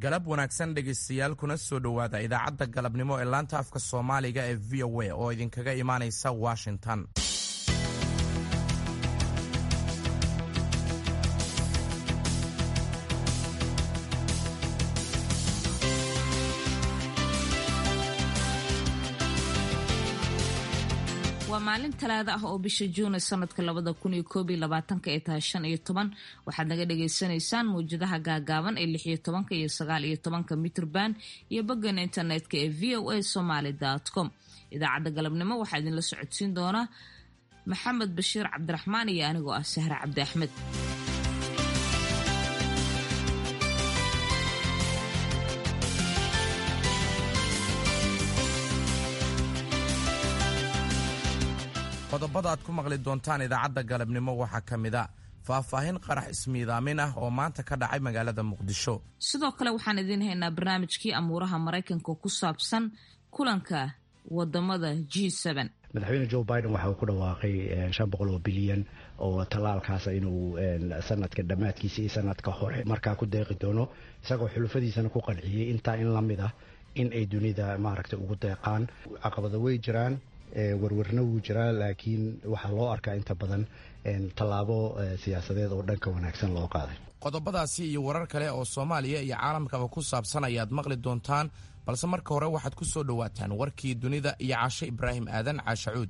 galab wanaagsan dhegaystayaal kuna soo dhowaada idaacadda galabnimo ee laanta afka Soomaaliga ee VOA oo idinkaga imaanaysa Washington. waa maalin talaada ah oo bisha Juun sanadka 2021 ay tahay 15 waxaad naga dhageysanaysaan muujadaha gaagaaban ee 16 iyo 19 mitir band iyo boggan internetka ee voasomali.com. idaacadda galabnimo waxaa idin la socodsiin doona Maxamed Bashiir Cabdiraxmaan iyo anigoo ah Sahra Cabdi Axmed. qodobada aad ku maqli doontaan idaacadda galabnimo waxaa ka mid ah faahfaahin qarax ismiidaamin ah oo maanta ka dhacay magaalada Muqdisho. sidoo kale waxaan idin haynaa barnaamijkii amuuraha Mareykanka ku saabsan kulanka wadamada G7. madaxweyne Joe Biden waxa uu ku dhawaaqay 500 bilyan oo talaalkaas inuu sanadka dhamaadkiisa iyo sanadka hore markaa ku deeqi doono isagoo xulufadiisana ku qanciyay inta in la mid ah in ay dunida maaragtay ugu deeqaan. caqabado way jiraan, warwarna wuu jiraa, laakiin waxaa loo arkaa inta badan tallaabo siyaasadeed oo dhanka wanaagsan loo qaaday. qodobadaasi iyo warar kale oo Soomaaliya iyo caalamkaba ku saabsan ayaad maqli doontaan, balse marka hore waxaad ku soo dhawaataan warkii dunida iyo Caashe Ibraahim Aadan Caashacuud.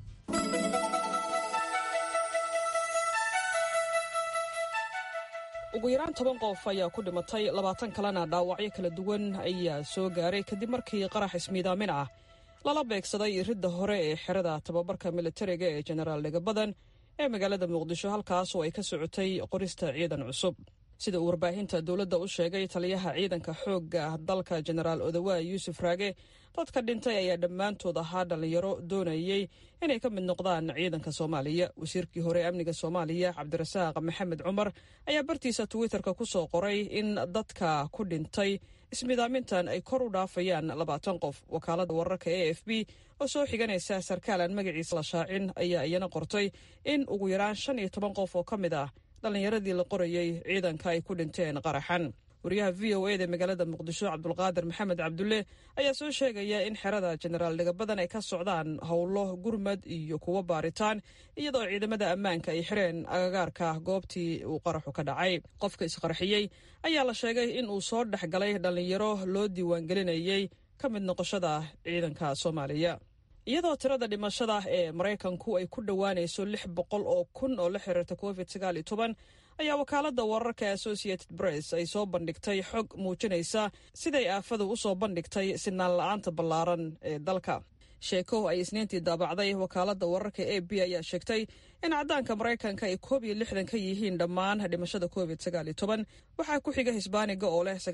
ugu yaraan 10 qof ayaa ku dhimatay, 20 kalena dhaawacyo kala duwan ayaa soo gaaray kadib markii qarax ismiidaamin ah lala beegsaday ridda hore ee xerada tababarka militariga ee Generaal Dhegabadan ee magaalada Muqdisho, halkaas oo ay ka socotay qorista ciidan cusub. sida uu warbaahinta dowladda u sheegay taliyaha ciidanka xoogga dalka Generaal Odawa Yuusuf Raage, dadka dhintay ayaa dhammaantood ahaa dhalinyaro doonayay inay ka mid noqdaan ciidanka Soomaaliya. wasiirkii hore amniga Soomaaliya Cabdirasaaq Maxamed Cumar ayaa bartiisa Twitterka ku soo qoray in dadka ku dhintay ismidaamintan ay kor u dhaafayaan 20 qof. wakaaladda wararka AFP oo soo xiganaysa sarkaalan magaciisa la shaacin ayaa iyana qortay in ugu yaraan 15 qof oo ka mid ah dhalinyaradii la qorayay ciidanka ay ku dhinteen qaraxan. wariyaha VOA da magaalada Muqdisho Cabdulqaadir Maxamed Cabdulle ayaa soo sheegaya in xerada Generaal Dhegabadan ay ka socdaan howlo gurmad iyo kuwa baaritaan, iyadoo ciidamada ammaanka ay xireen agagaarka goobtii uu qaraxu ka dhacay. qofka isqarxiyey ayaa la sheegay in uu soo dhexgalay dhalinyaro loo diiwaangelinayay ka mid noqoshada ciidanka Soomaaliya. iyadoo tirada dhimashada ee Mareykanku ay ku dhowaanayso 600 oo kun oo la xiriirta COVID-19 ayaa wakaaladda wararka Associated Press ay soo bandhigtay xog muujinaysa siday aafadu u soo bandhigtay sinaan la'aanta ballaaran ee dalka. sheeko ay isniintii daabacday wakaaladda wararka AP ayaa sheegtay in caddaanka Mareykanka ay 61 ka yihiin dhammaan dhimashada COVID-19. waxaa ku xiga Hisbaaniga oo leh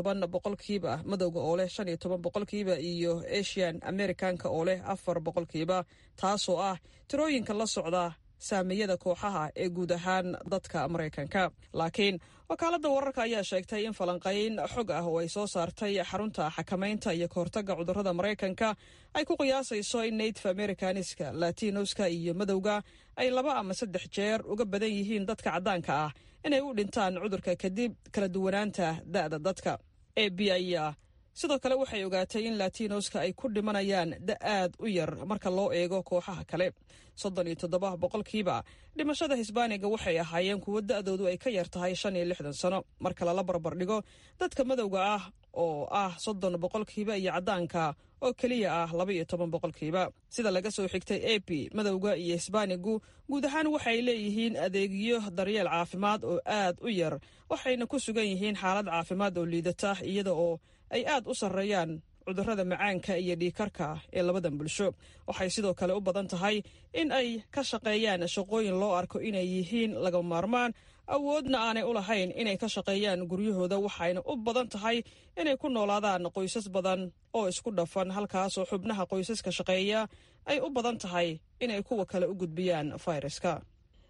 19%, madowga oo leh 15% iyo Asian Americanka oo leh 4%, taasoo ah tirooyinka la socda saamiyada kooxaha ee guud ahaan dadka Mareykanka. laakiin wakaaladda wararka ayaa sheegtay in falanqayn xog ah oo ay soo saartay xarunta xakamaynta iyo kahortagga cudurrada Mareykanka ay ku qiyaasayso in Native Americaniska, Latinoska iyo madowga ay 2 ama 3 jeer uga badan yihiin dadka caddaanka ah inay u dhintaan cudurka kadib kala duwanaanta da'da dadka. AB ayaa sidoo kale waxay ogaatay in Latinoska ay ku dhimanayaan da'aad u yar marka loo eego kooxaha kale. 37% dhimashada Hisbaaniga waxay ahaayeen kuwo da'doodu ay ka yar tahay 65 sano marka la barbar dhigo dadka madowga ah oo ah 30% iyo caddaanka oo kaliya ah 12%. sida laga soo xigtay AP, madowga iyo Hisbaanigu guud ahaan waxay leeyihiin adeegyo daryeel caafimaad oo aad u yar, waxayna ku sugan yihiin xaalad caafimaad oo liidata, iyada oo ay aad u sarreeyaan cudurrada macaanka iyo dhiigkarka ee labadan bulsho. waxay sidoo kale u badan tahay in ay ka shaqeeyaan shaqooyin loo arko inay yihiin laga maarmaan, awoodna aanay u lahayn inay ka shaqeeyaan guryahooda, waxayna u badan tahay inay ku noolaadaan qoysas badan oo isku dhafan, halkaasoo xubnaha qoysaska shaqeeya ay u badan tahay inay kuwa kale u gudbiyaan fayraska.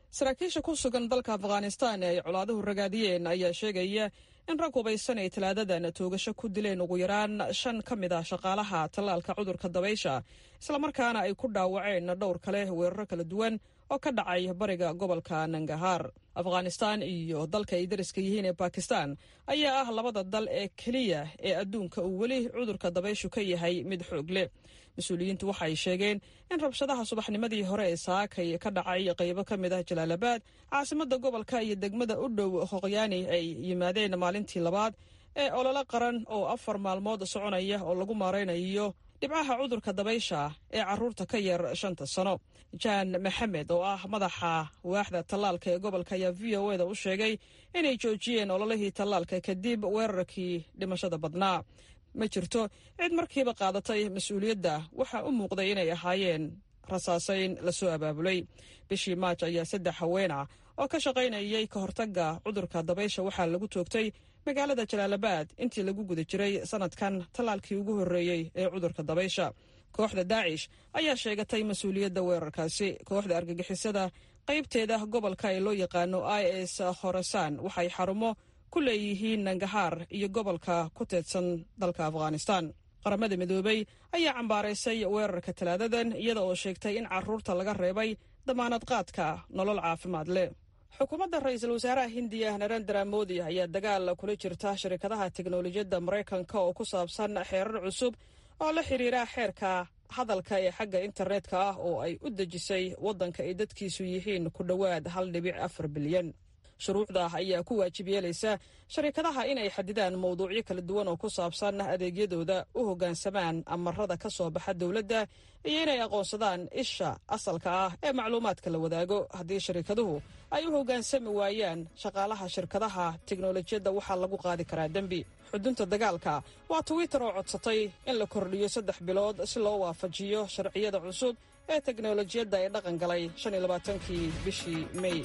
saraakiisha ku sugan dalka afghanistan ee ay colaaduhu ragaadiyeen ayaa sheegaya in rag hubaysan ay talaadadan toogasho ku dileen ugu yaraan 5 ka mid ah shaqaalaha tallaalka cudurka dabaysha islamarkaana ay ku dhaawaceen dhowr kale weeraro kala duwan oo ka dhacay bariga gobolka nangahaar. afghanistan iyo dalka ay dariska yihiin ee bakistan ayaa ah labada dal ee keliya ee adduunka uu weli cudurka dabayshu ka yahay mid xoog leh. mas-uuliyiintu waxay sheegeen in rabshadaha subaxnimadii hore ee saakay ka dhacay qaybo ka mid ah jalaalabad caasimadda gobolka iyo degmada u dhow hoqyaani ay yimaadeen maalintii labaad ee ololo qaran oo 4 maalmood soconaya oo lagu maaraynayo dhibcaha cudurka dabaysha ee carruurta ka yar 5 sano. jaan maxamed oo ah madaxa waaxda tallaalka ee gobolka ayaa v o da u sheegay inay joojiyeen ololihii tallaalka kadib weerarkii dhimashada badnaa. ma jirto cid markiiba qaadatay mas-uuliyadda waxaa u muuqday inay ahaayeen rasaasayn lasoo abaabulay. bishii maaj ayaa 3 haween ah oo ka shaqaynayay ka hortagga cudurka dabaysha waxaa lagu toogtay magaalada jalaalabad intii lagu guda jiray sanadkan tallaalkii ugu horreeyey ee cudurka dabaysha. kooxda daacish ayaa sheegatay mas-uuliyadda weerarkaasi. kooxda argagixisada qaybteeda gobolka ee loo yaqaano is khorasan waxay xarumo ku leeyihiin nangahaar iyo gobolka ku teedsan dalka afghanistan. qaramada midoobay ayaa cambaaraysay weerarka talaadadan iyada oo sheegtay in carruurta laga reebay damaanad qaadka nolol caafimaad leh. xukuumadda ra-iisul wasaaraha hindiya narendra modi ayaa dagaal kula jirta shirkadaha teknolojiyadda maraykanka oo ku saabsan xeerar cusub oo la xiriira xeerka hadalka ee xagga internetka ah oo ay u dejisay waddanka ay dadkiisu yihiin ku dhowaad 1.4 bilyan. shuruucda ayaa ku waajib yeelaysa sharikadaha inay xadidaan mawduucyo kala duwan oo ku saabsan adeegyadooda, u hoggaansamaan amarada ka soo baxa dowladda iyo inay aqoonsadaan isha asalka ah ee macluumaadka la wadaago. haddii sharikaduhu ay u hoggaansami waayaan shaqaalaha shirkadaha teknolojiyadda waxaa lagu qaadi karaa dembi. xudunta dagaalka waa twitter oo codsatay in la kordhiyo 3 bilood si loo waafajiyo sharciyada cusub ee teknolojiyadda ee dhaqan galay 25kii bishii May.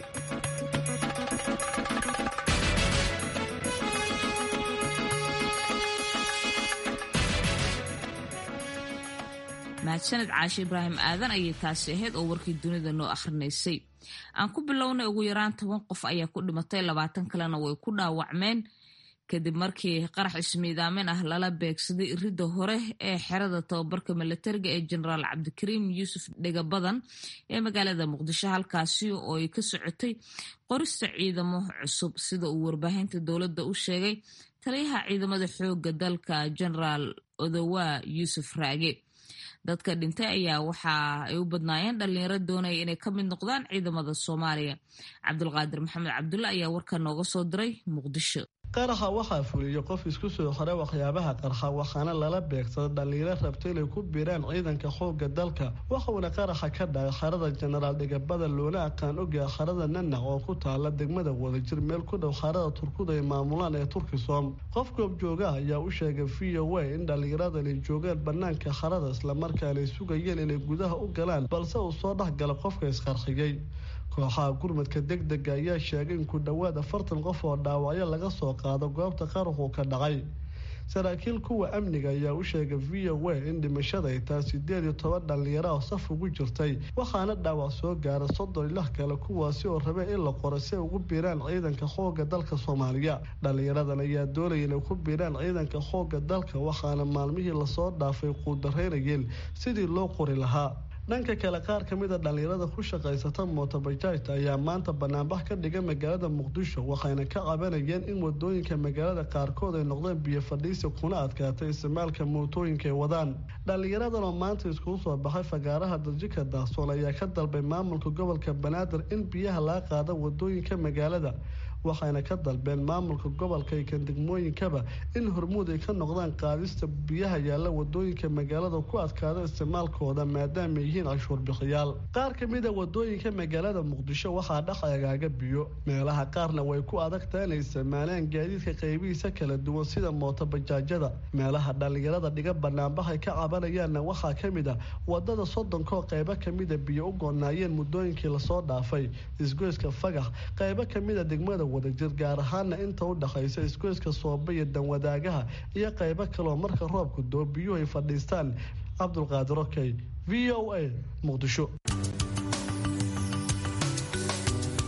mahadsaned caashe ibraahim aadan ayay taasi ahayd oo warkii dunida noo akhrinaysay. aan ku bilownay ugu yaraan 10 qof ayaa ku dhimatay 20 kalena way ku dhaawacmeen kadib markii qarax ismiidaamin ah lala beegsaday iridda hore ee xerada tababarka milatariga ee jenaraal cabdikariim yuusuf dhegabadan ee magaalada muqdisho, halkaasi oo ay ka socotay qorista ciidamo cusub sida uu warbaahinta dowladda u sheegay taliyaha ciidamada xoogga dalka jenaraal odowaa yuusuf raage. dadka dhintay ayaa waxa ay u badnaayeen dhalinyaro doonaya inay ka mid noqdaan ciidamada Soomaaliya. Cabdulqaadir Maxamed Cabdulla ayaa warka nooga soo diray Muqdisho. qaraxa waxaa fuliyay qof isku soo xiray waxyaabaha qarxa waxaana lala beegsaday dhalinyaro rabtay inay ku biiraan ciidanka xoogga dalka. waxauna qaraxa ka dhacay xarada jenaraal dhegabada loona aqaan ogaa xarada Nana oo ku taala degmada Wadajir meel ku dhow xarada Turkuda ee maamulaan ee Turkisom. qof goob jooga ayaa u sheegay VOA in dhalinyarada ay joogaan banaanka xarada isla markaana ay sugayeen inay gudaha u galaan balse uu soo dhex galay qofka isqarxiyay. kooxaha gurmadka degdega ayaa sheegay in ku dhowaad 40 qof oo dhaawacyo laga soo qaado goobta qaraxu ka dhacay. saraakiil kuwa amniga ayaa u sheegay VOA in dhimashada ay tahay 18 dhalinyaro oo saf ugu jirtay waxaana dhaawac soo gaaray 36 kale kuwaasi oo rabay in la qoro si ay ugu biiraan ciidanka xoogga dalka Soomaaliya. dhalinyaradan ayaa doonayay inay ku biiraan ciidanka xoogga dalka waxaana maalmihii la soo dhaafay quudareynayeen sidii loo qori lahaa. dhanka kale qaar ka mid ah dhalinyarada ku shaqaysata mootobajaajta ayaa maanta banaanbax ka dhigay magaalada Muqdisho waxayna ka cabanayeen in wadooyinka magaalada qaarkood ay noqdeen biyo fadhiisi kuna adkaatay isticmaalka mootooyinka ay wadaan. dhalinyaradan oo maanta iskugu soo baxay fagaaraha Darjika Daahsoon ayaa ka dalbay maamulka gobolka Banaadir in biyaha laga qaado wadooyinka magaalada waxayna ka dalbeen maamulka gobolka iyo degmooyinkaba in hormuud ay ka noqdaan qaadista biyaha yaala wadooyinka magaalada ku adkaada isticmaalkooda maadaama ay yihiin cashuur bixiyaal. qaar ka mid ah wadooyinka magaalada Muqdisho waxaa dhaqayaaga biyo meelaha qaarna way ku adag tahay inay isticmaalaan gaadiidka qaybihiisa kala duwan sida mootobajaajada. meelaha dhalinyarada dhiga banaanbaxay ka cabanayaanna waxaa ka mid ah wadada 30 oo qaybo ka mid ah biyo u goonaayeen muddooyinkii la soo dhaafay. isgoyska Fagax qaybo ka mid ah degmada Wadajir gaar ahaana inta u dhaxaysa isgoyska Soobe iyo Danwadaagaha iyo qaybo kale oo marka roobku doo biyo ay fadhiistaan. Cabdulqaadir VOA Muqdisho.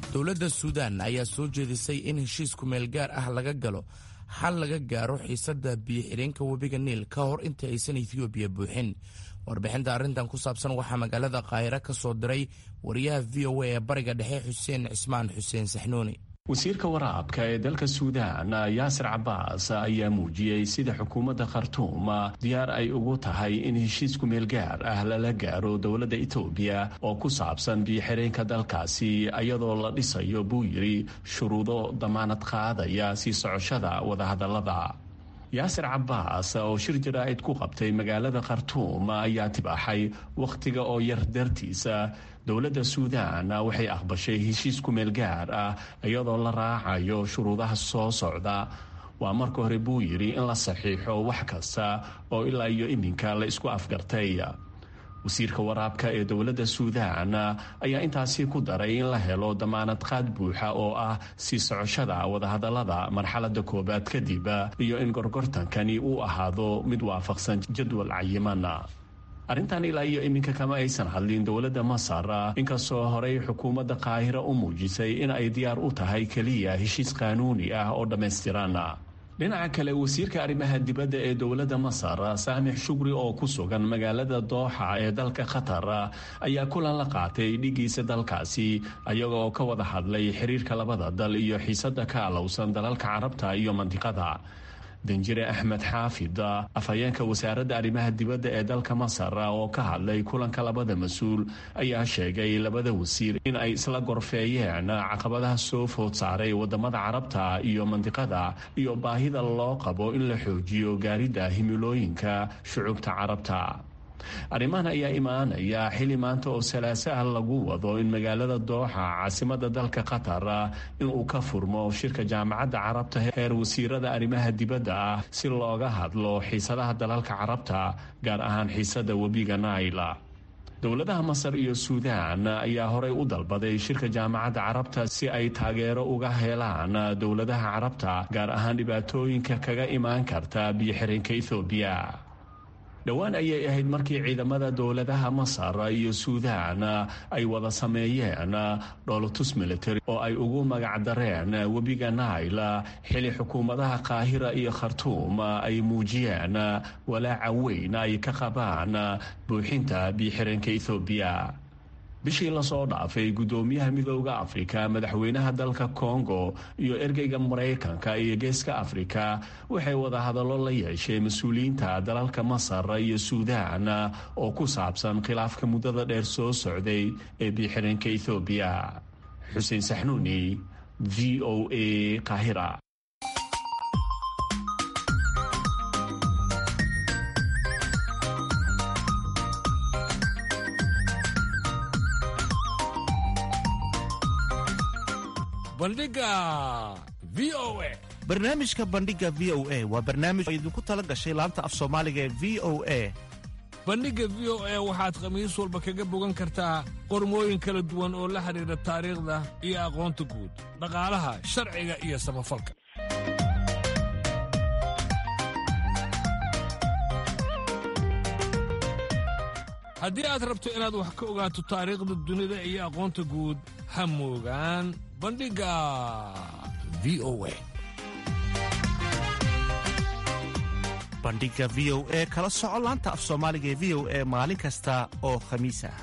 dowladda suudaan ayaa soo jeedisay in heshiis kumeel gaar ah laga galo xal laga gaaro xiisadda biyo-xidheenka webiga niil ka hor inta aysan etoobiya buuxin. warbixinta arrintan ku saabsan waxaa magaalada qaahiro ka soo diray wariyaha v o a ee bariga dhexe xuseen cismaan xuseen saxnuuni. wasiirka waraabka ee dalka suudaan yaasir cabaas ayaa muujiyey sida xukuumadda khartuum diyaar ay ugu tahay in heshiis kumeel gaar ah lala gaaro dowladda etoobiya oo ku saabsan biyo-xidheenka dalkaasi iyadoo la dhisayo buu yidhi shuruudo damaanad qaadaya sii socoshada wadahadallada. yaasir cabaas oo shir jaraa'id ku qabtay magaalada khartuum ayaa tibaaxay wakhtiga oo yar dartiisa dowladda suudaan waxay aqbashay heshiis kumeel gaar ah iyadoo la raacayo shuruudaha soo socda. waa marka hore buu yidhi in la saxiixo wax kasta oo ilaa iyo iminka la isku afgartay. wasiirka waraabka ee dowladda suudaan ayaa intaasi ku daray in la helo damaanad qaad buuxa oo ah sii socoshada wadahadallada marxaladda koowaad kadib iyo in gorgortankani uu ahaado mid waafaqsan jadwal cayiman. arrintan ilaa iyo iminka kama aysan hadlin dowladda masar inkastoo horey xukuumadda qaahiro u muujisay in ay diyaar u tahay keliya heshiis qaanuuni ah oo dhammaystiran. dhinaca kale wasiirka arrimaha dibadda ee dowladda masar saamix shugri oo ku sugan magaalada dooxa ee dalka qatar ayaa kulan la qaatay dhigiisa dalkaasi ayaga oo ka wada hadlay xiriirka labada dal iyo xiisadda ka alowsan dalalka carabta iyo mandiqada. danjire axmed xaafid afhayeenka wasaaradda arrimaha dibadda ee dalka masar oo ka hadlay kulanka labada mas-uul ayaa sheegay labada wasiir in ay isla gorfeeyeen caqabadaha soo food saaray wadamada carabta iyo mandiqada iyo baahida loo qabo in la xoojiyo gaaridda himilooyinka shucuubta carabta. arrimahan ayaa imaanaya xili maanta oo salaaso ah lagu wado in magaalada dooxa caasimada dalka qatar inuu ka furmo shirka jaamacadda carabta heer wasiirada arrimaha dibadda ah si looga hadlo xiisadaha dalalka carabta gaar ahaan xiisada webiga naila. dowladaha masar iyo suudaan ayaa horey u dalbaday shirka jaamacadda carabta si ay taageero uga helaan dowladaha carabta gaar ahaan dhibaatooyinka kaga imaan karta biyo-xidheenka ethoobiya. dhowaan ayay ahayd markii ciidamada dowladaha masar iyo suudaan ay wada sameeyeen dhoolotus military oo ay ugu magacdareen webiga naila xili xukuumadaha qaahira iyo khartuum ay muujiyeen walaaca weyn ay ka qabaan buuxinta biyo-xidheenka ethoobiya. bishii lasoo dhaafay guddoomiyaha midooda afrika madaxweynaha dalka kongo iyo ergeyga maraykanka iyo geeska afrika waxay wada hadallo la yeesheen mas-uuliyiinta dalalka masar iyo suudaan oo ku saabsan khilaafka muddada dheer soo socday ee biyo-xidheenka ethoobiya. xuseen saxnuuni v o a qaahira. barnaamijka bandhiga v o a waa barnaamij oo idinku tala gashay laanta af soomaaliga ee v o a. bandhigga v o a waxaad khamiis walba kaga bogan kartaa qormooyin kala duwan oo la xidhiidha taariikhda iyo aqoonta guud, dhaqaalaha, sharciga iyo samafalka. haddii aad rabto inaad wax ka ogaato taariikhda dunida iyo aqoonta guud ha moogaan bandhigga v o a. bandhigga v o a kala soco laanta af soomaaliga ee v o a maalin kasta oo khamiis ah.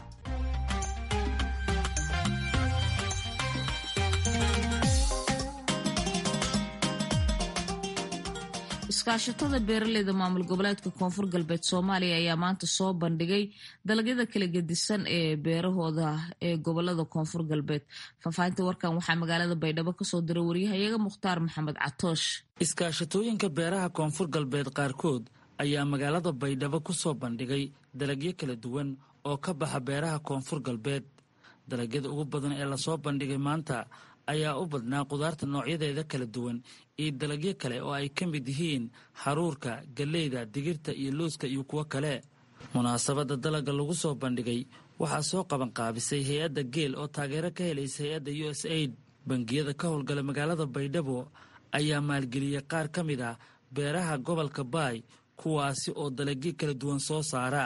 iskaashatada beeraleyda maamul goboleedka koonfur galbeed soomaaliya ayaa maanta soo bandhigay dalagyada kala gedisan ee beerahooda ee gobolada koonfur galbeed. faahfaahinta warkan waxaa magaalada baydhabo kasoo diray waryahayaga mukhtaar maxamed catoosh. iskaashatooyinka beeraha koonfur galbeed qaarkood ayaa magaalada baydhabo kusoo bandhigay dalagyo kala duwan oo ka baxa beeraha koonfur galbeed. dalagyada ugu badan ee lasoo bandhigay maanta ayaa u badnaa qudaarta noocyadeeda kala duwan iyo dalagyo kale oo ay ka mid yihiin haruurka, galleyda, digirta iyo looska iyo kuwo kale. munaasabadda dalagga lagu soo bandhigay waxaa soo qabanqaabisay hay-adda geel oo taageero ka helaysa hay-adda USAID. bangiyada ka howlgala magaalada baydhabo ayaa maalgeliyey qaar ka mid ah beeraha gobolka baay kuwaasi oo dalagyo kala duwan soo saara.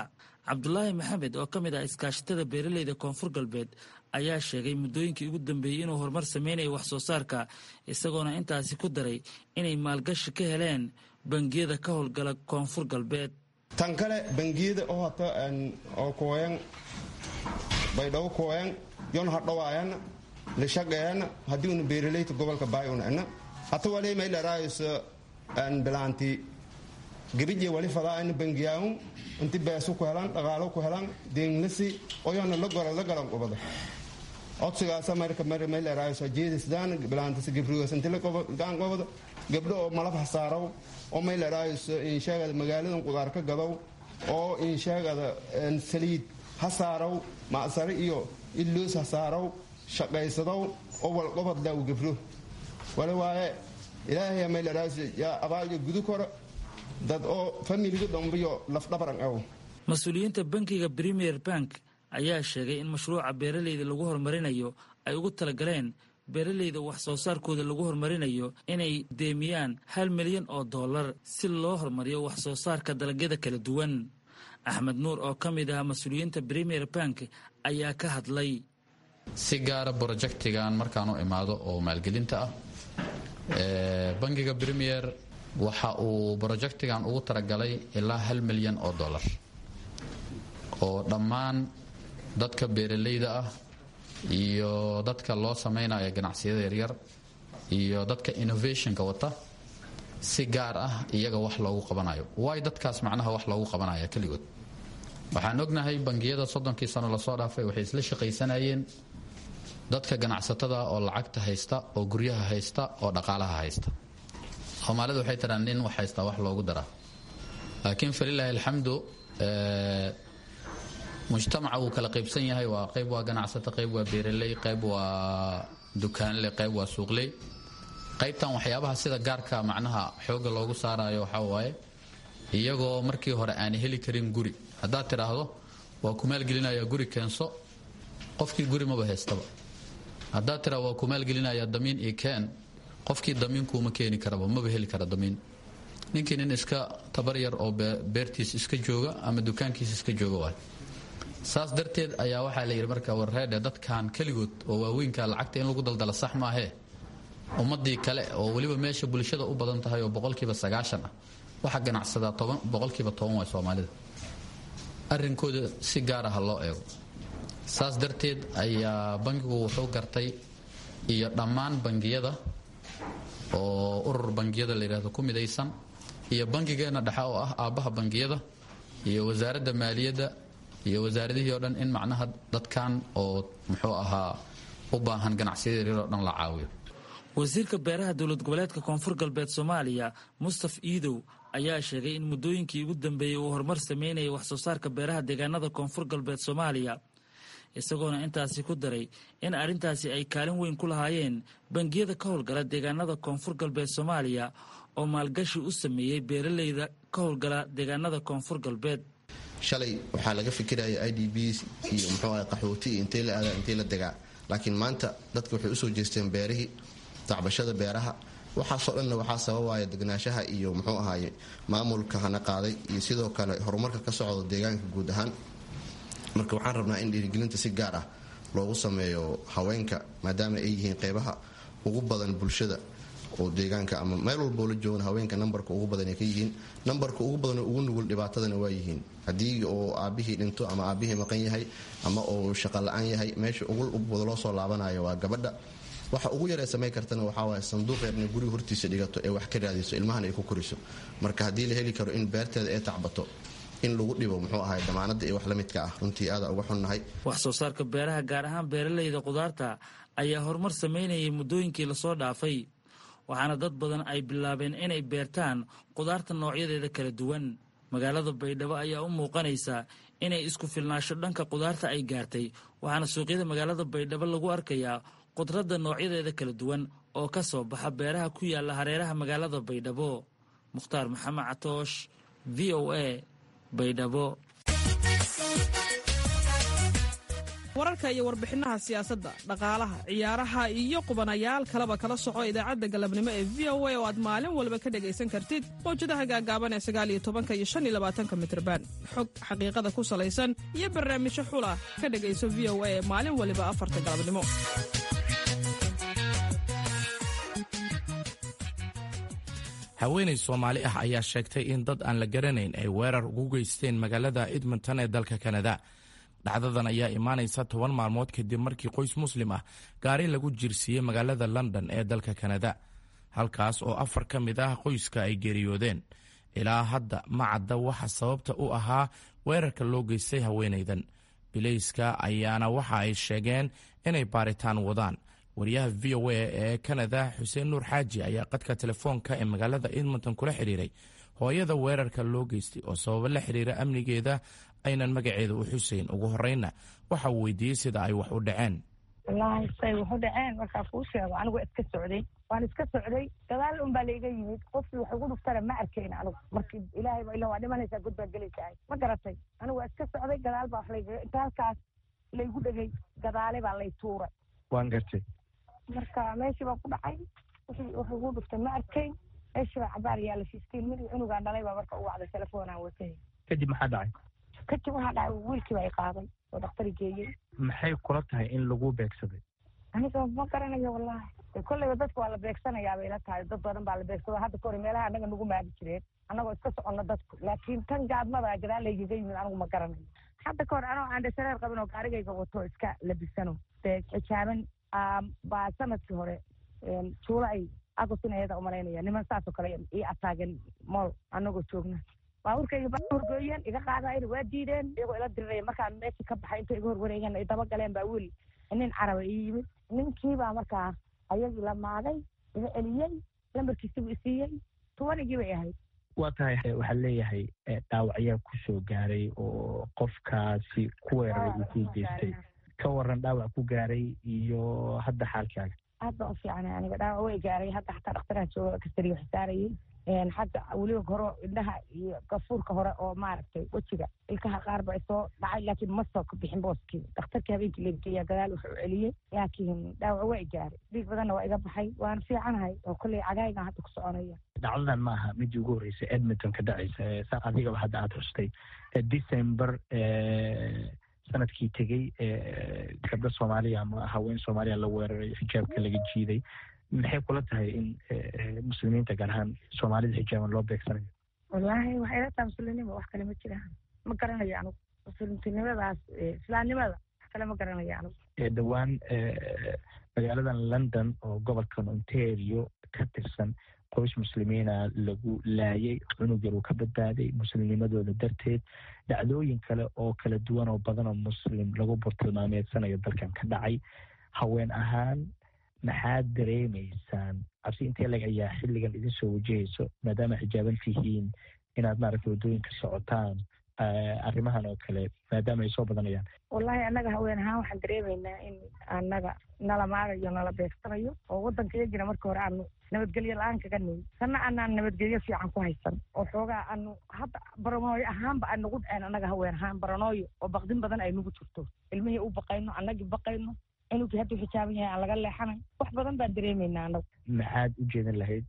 cabdulaahi maxamed oo ka mid ah iskaashatada beeraleyda koonfur galbeed ayaa sheegay muddooyinkii ugu dambeeyey inuu horumar sameynaya wax soo saarka isagoona intaasi ku daray inay maalgashi ka heleen bangiyada ka howlgala koonfur galbeed. tan kale bangiyada oo hata oo kooyan baydhabo kooyan yon hadhawaayana la shaqeeyana haddii una beeraleyda gobolka baayuna hata wali may dharaayoso bilaanti gabadhii wali fadaayna bangiyaahun inti beesu ku helaan dhaqaalo ku helaan deenglasi oyona la galan qubada codsigaasa marka may dharaayoso jeedisdaan bilaantisa gabrigoos inti la gaan qubada gabdho oo malab hasaaraw oo may dharaayoso inshaagada magaaladan qudaar ka gadow oo inshaagada saliid hasaaraw macsare iyo iloos hasaaraw shaqaysadow oo walqobad laaw gabro wala waaye ilaahay may dharaayoso yaa abaayo gudu koro dad oo familiga dhambiyo lafdhabaran aw. mas-uuliyiinta bankiga Premier Bank ayaa sheegay in mashruuca beeraleyda lagu horumarinayo ay ugu talagaleen beeraleyda wax soo saarkooda lagu horumarinayo inay deemiyaan $1 milyan si loo horumariyo wax soo saarka dalagyada kala duwan. Axmed Nuur oo ka mid ah mas-uuliyiinta Premier Bank ayaa ka hadlay. si gaara projectigan markaan u imaado oo maalgelinta ah bankiga Premier waxa uu projectigan ugu talagalay ilaa $1 milyan oo dhammaan dadka beeraleyda ah iyo dadka loo samaynayo ganacsiyada yaryar iyo dadka innovationka wata si gaar ah iyaga wax loogu qabanayo. way dadkaas macnaha wax loogu qabanaya kaligood waxaan ognahay bangiyada 30 sano la soo dhaafay waxay isla shaqaysanayeen dadka ganacsatada oo lacagta haysta oo guryaha haysta oo dhaqaalaha haysta. Soomaalidu waxay tiraan nin wax haysta wax loogu dara laakiin falillahi alxamdu mujtamaca uu kala qaybsan yahay waa qayb waa ganacsato qayb waa beeraley qayb waa dukaanle qayb waa suuqley. qaybtan waxyaabaha sida gaarka macnaha xooga loogu saarayo waxa waaye iyagoo markii hore aan heli karin guri haddaad tiraahdo waa ku maalgelinaya guri keenso qofkii guri maba haystaba. haddaad tiraahdo waa ku maalgelinaya damiin iyo keen qofkii damiinkuuma keeni karaba maba heli kara damiin. ninkii nin iska tabar yar oo beertiis iska jooga ama dukaankiis iska jooga waay. saas darteed ayaa waxaa la yidhi marka warreedhe dadkan keligood oo waaweynka lacagta in lagu daldala sax maahee ummadii kale oo weliba meesha bulshada u badan tahay oo 90% ah waxa ganacsadaa 10% waa Soomaalida. arrinkooda si gaar ah loo eego. saas darteed ayaa bankigu wuxuu gartay iyo dhammaan bangiyada oo urur bangiyada la yiraahdo ku midaysan iyo bankigeena dhexe oo ah aabaha bangiyada iyo wasaaradda maaliyadda iyo wasaaradihii oo dhan in macnaha dadkan oo muxuu ahaa u baahan ganacsiyada yaryar oo dhan la caawiyo. wasiirka beeraha dowlad goboleedka koonfur galbeed Soomaaliya Mustaf Iidow ayaa sheegay in muddooyinkii ugu dambeeyay uu horumar sameynayay wax soo saarka beeraha deegaanada koonfur galbeed Soomaaliya isagoona intaasi ku daray in arrintaasi ay kaalin weyn ku lahaayeen bangiyada ka howlgala deegaanada koonfur galbeed Soomaaliya oo maalgashi u sameeyay beeraleyda ka howlgala deegaanada koonfur galbeed. shalay waxaa laga fikiraya IDBs iyo muxuu ahaa qaxooti intee la aada intee la degaa laakiin maanta dadku waxay u soo jeesteen beerihii tacbashada beeraha waxaasoo dhanna waxaa sababaya degnaanshaha iyo muxuu ahaaye maamulka hana qaaday iyo sidoo kale horumarka ka socda deegaanka guud ahaan. marka waxaan rabnaa in dhiirigelinta si gaar ah loogu sameeyo haweenka maadaama ay yihiin qaybaha ugu badan bulshada oo deegaanka ama meel walbo la joogan haweenka nambarka ugu badan ay ka yihiin nambarka ugu badan ugu nugul dhibaatadana waa yihiin haddii oo aabihii dhinto ama aabihii maqan yahay ama oo shaqo la-aan yahay meesha ugu badan loo soo laabanayo waa gabadha. waxa ugu yaree samay kartana waxaa waaye sanduuq yarna guriga hortiisa dhigato ee wax ka raadiso ilmahana ay ku koriso. marka haddii la heli karo in beerteeda ay tacbato in lagu dhibo muxuu ahay damaanada iyo wax la midka ah runtii aad uga xunnahay. wax soo saarka beeraha gaar ahaan beeraleyda qudaarta ayaa horumar sameynayay muddooyinkii lasoo dhaafay waxaana dad badan ay bilaabeen inay beertaan qudaarta noocyadeeda kala duwan. magaalada Baydhabo ayaa u muuqanaysa inay isku filnaansho dhanka qudaarta ay gaartay waxaana suuqyada magaalada Baydhabo lagu arkayaa qudradda noocyadeeda kala duwan oo ka soo baxa beeraha ku yaala hareeraha magaalada Baydhabo. Mukhtaar Maxamed Catoosh VOA Baydhabo. wararka iyo warbixinaha siyaasadda, dhaqaalaha, ciyaaraha iyo qubanayaal kaleba kala soco idaacadda galabnimo ee VOA oo aad maalin walba ka dhegaysan kartid mawjadaha gaagaaban ee 19 iyo 25 mitirban. xog xaqiiqada ku salaysan iyo barnaamijyo xula ka dhegayso VOA ee maalin waliba 4 galabnimo. haweenay Soomaali ah ayaa sheegtay in dad aan la garanayn ay weerar ugu geysteen magaalada Edmonton ee dalka Kanada. dhacdadan ayaa imaanaysa 10 maalmood kadib markii qoys muslim ah gaari lagu jirsiiyey magaalada London ee dalka Kanada, halkaas oo 4 ka mid ah qoyska ay geeriyoodeen. ilaa hadda ma cadda waxa sababta u ahaa weerarka loo geystay haweenaydan. bilayska ayaana waxa ay sheegeen inay baaritaan wadaan. wariyaha VOA ee Kanada Xuseen Nuur Xaaji ayaa qadka telefoonka ee magaalada Edmonton kula xiriiray hooyada weerarka loo geystay oo sababo la xiriira amnigeeda aynan magaceeda u xuseyn. ugu horeyna waxa uu weydiiyey sida ay wax u dhaceen. wallaahi say wax u dhaceen markaa kuu sheego anigu waan iska socday gadaal unbaa layga yimid qofkii wax ugu dhuftana ma arkayn anigu markii ilaahay ba ila waa dhimanaysaa god baad gelaysaa ma garatay anigu waa iska socday gadaal baa wax inta halkaas laygu dhegay gadaale baa lay tuuray. waan gartay marka meeshii baa ku dhacay wixii wax ugu dhuftay ma arkayn meeshii baa cabaar yaala 15 minute cunugaan dhalay baa marka ugu wacday telefoonaan watay. kadib maxaa dhacay? kadib waxaa dhacay wiilkii baa i qaaday oo dhakhtar geeyey. maxay kula tahay in lagu beegsaday? aniga ma garanayo wallaahi kolleyba dadka waa la beegsanayaa bay ila tahay. dad badan baa la beegsado hadda kahor meelaha annaga nagu maagi jireen annagoo iska soconno dadku, laakiin tan gaadmada gadaal laygaga yimid anigu ma garanayo. hadda kahor anoo aan dhasareer qabin oo gaarigayga wato iska labisano dee xijaaban baa sanadkii hore juulay agustin ayada umalaynaya niman saasoo kale ii ataagen mool annagoo joogna baabuurkayga baa horgooyeen iga qaadayna waa diideen iyagoo ila diriraya markaa meeshii ka baxay intay iga horwareegeen ay daba galeen baa wiil nin caraba ii yimid. ninkiibaa markaa ayagii la maaday iga celiyey lambarkiisibu isiiyey 20 bay ahayd. waa tahay waxaa leeyahay dhaawacyaa ku soo gaaray oo qofkaasi ku weeraray uu ku geystay. ka waran dhaawac ku gaaray iyo hadda xaalkaaga? aad baan u fiicnay aniga dhaawac way gaaray hadda xataa dhakhtaraha jooga kastariyo xisaarayay xagga weliba hore indhaha iyo gafuurka hore oo maaragtay wejiga ilkaha qaar ba soo dhacay laakiin ma soo ka bixin booskii dhakhtarkii habeenkii leegeeya gadaal wuxuu celiyey laakiin dhaawac waa i gaaray dhiig badanna waa iga baxay waan fiicanahay oo kolley cagaayigan hadda ku soconaya. dhacdadan ma aha midii ugu horreysay Edmonton ka dhacaysa adigaba hadda aad xustay December sanadkii tegey gabdho Soomaaliya ama haween Soomaaliya la weeraray xijaabka laga jiiday. maxay kula tahay in muslimiinta gaar ahaan Soomaalida xijaaban loo beegsanayo? wallaahi waxay la tahay muslimnimo wax kale ma jiraan ma garanayo anigu muslimtinimadaas islaamnimada wax kale ma garanayo anigu. dhowaan magaaladan London oo gobolkan Ontario ka tirsan qoys muslimiina lagu laayay cunug yar uu ka badbaaday muslimnimadooda darteed. dhacdooyin kale oo kala duwan oo badan oo muslim lagu burtilmaameedsanayo dalkan ka dhacay. haween ahaan maxaad dareemaysaan cabsi intee lag ayaa xilligan idin soo wajahayso maadaama xijaaban tihiin inaad maaragtay waddooyinka socotaan arrimahan oo kale maadaama ay soo badanayaan? wallaahi annaga haween ahaan waxaan dareemaynaa in annaga nala maagayo nala beegsanayo oo waddanka iyagina marka hore aanu nabadgelyo la-aan kaga nimin sanna anaan nabadgelyo fiican ku haysan oo xoogaa aanu hadda baranooyo ahaanba ay nagu dhaceen annaga haween ahaan baranooyo oo baqdin badan ay nagu jirto ilmihii u baqayno annagii baqayno inugii hadduu xijaaban yahay aan laga leexanay wax badan baan dareemaynaa annagu. maxaad u jeedin lahayd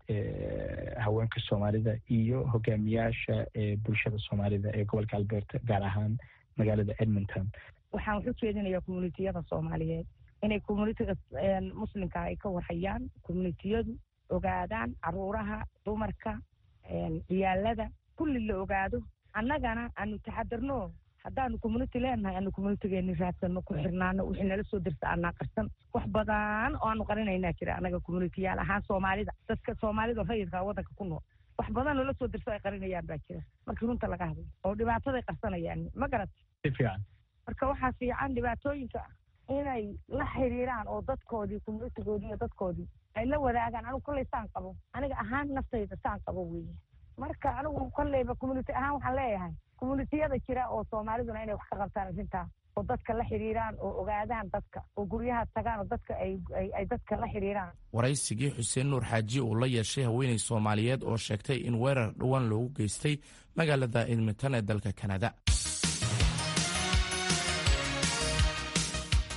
haweenka Soomaalida iyo hogaamiyaasha bulshada Soomaalida ee gobolka Alberta gaar ahaan magaalada Edmonton? waxaan wax u jeedinayaa communitiyada Soomaaliyeed inay communitiga muslimka ay ka warhayaan, communitiyadu ogaadaan caruuraha, dumarka, ciyaalada kulli la ogaado, annagana aanu taxadarno. haddaanu community leenahay aanu communitigeeni raadsano ku xirnaano wixii nala soo dirsa aanaa qarsan wax badan oo aanu qarinaynaa jira annaga communitiyaal ahaan Soomaalida dadka Soomaalida rayidka waddanka ku nool wax badan oo la soo dirsa ay qarinayaan baa jira markii runta laga hadlo oo dhibaataday qarsanayaan ma garat si fiican. marka waxaa fiican dhibaatooyinka inay la xiriiraan oo dadkoodii communitigoodii iyo dadkoodii ay la wadaagaan. anigu kolley saan qabo aniga ahaan naftayda saan qabo weeye. marka anigu kolleyba community ahaan waxaan leeyahay communitiyada jira oo Soomaaliduna inay wax ka qabtaan arrintaa oo dadka la xiriiraan oo ogaadaan dadka oo guryaha tagaan oo dadka ay dadka la xiriiraan. waraysigii Xuseen Nuur Xaaji uu la yeeshay haweeney Soomaaliyeed oo sheegtay in weerar dhawaan loogu geystay magaalada Edmonton ee dalka Kanada.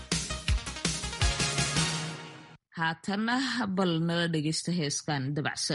haatana bal nala dhegaysta heeskan dabacsan.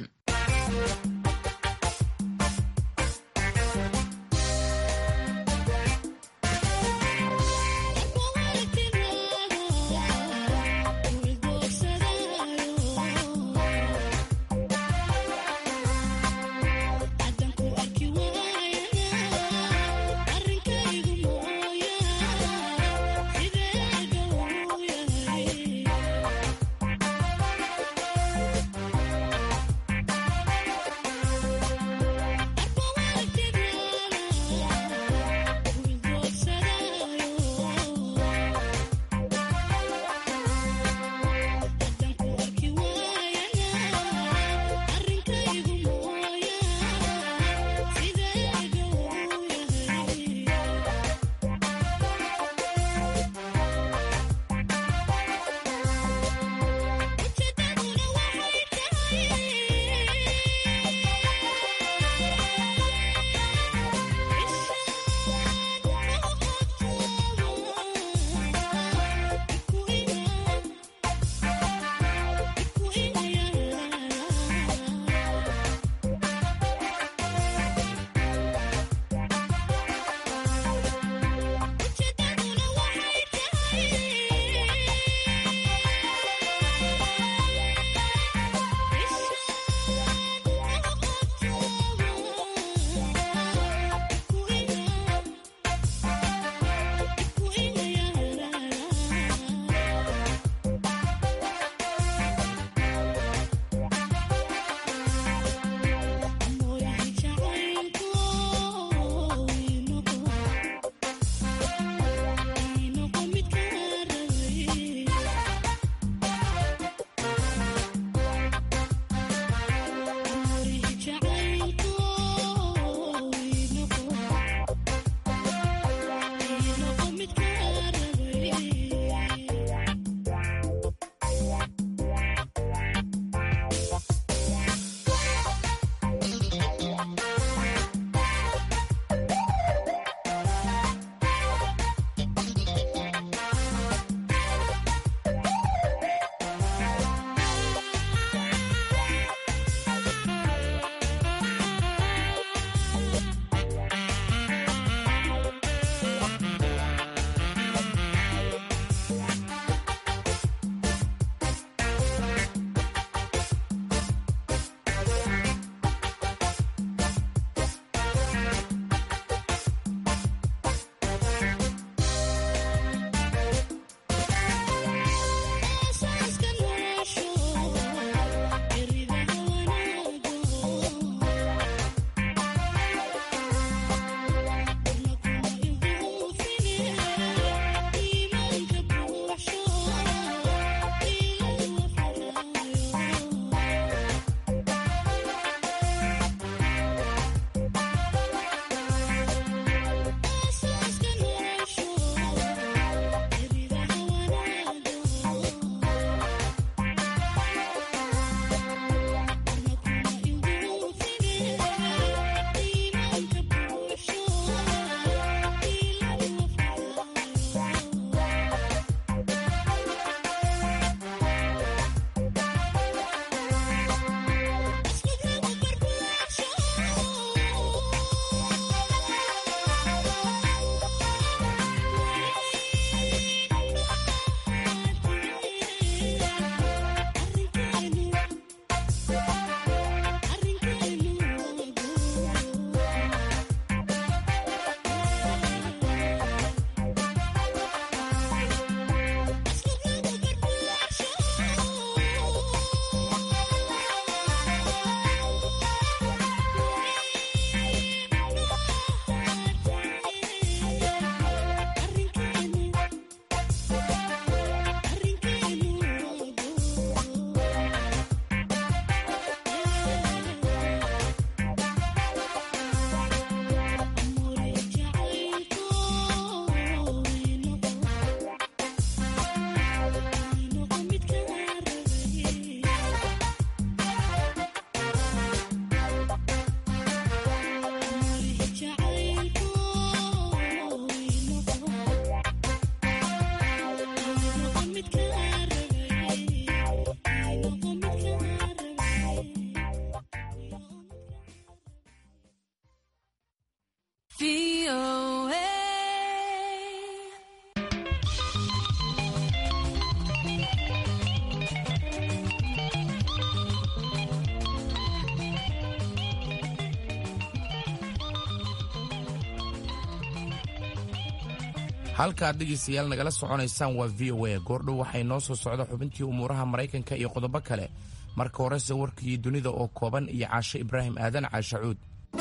halka aad dhegaystayaal nagala soconaysaan waa v o a goordhow waxay noo soo socda xubintii umuuraha maraykanka iyo qodobo kale marka horese warkii dunida oo kooban iyo caashe ibraahim aadan caashacuud.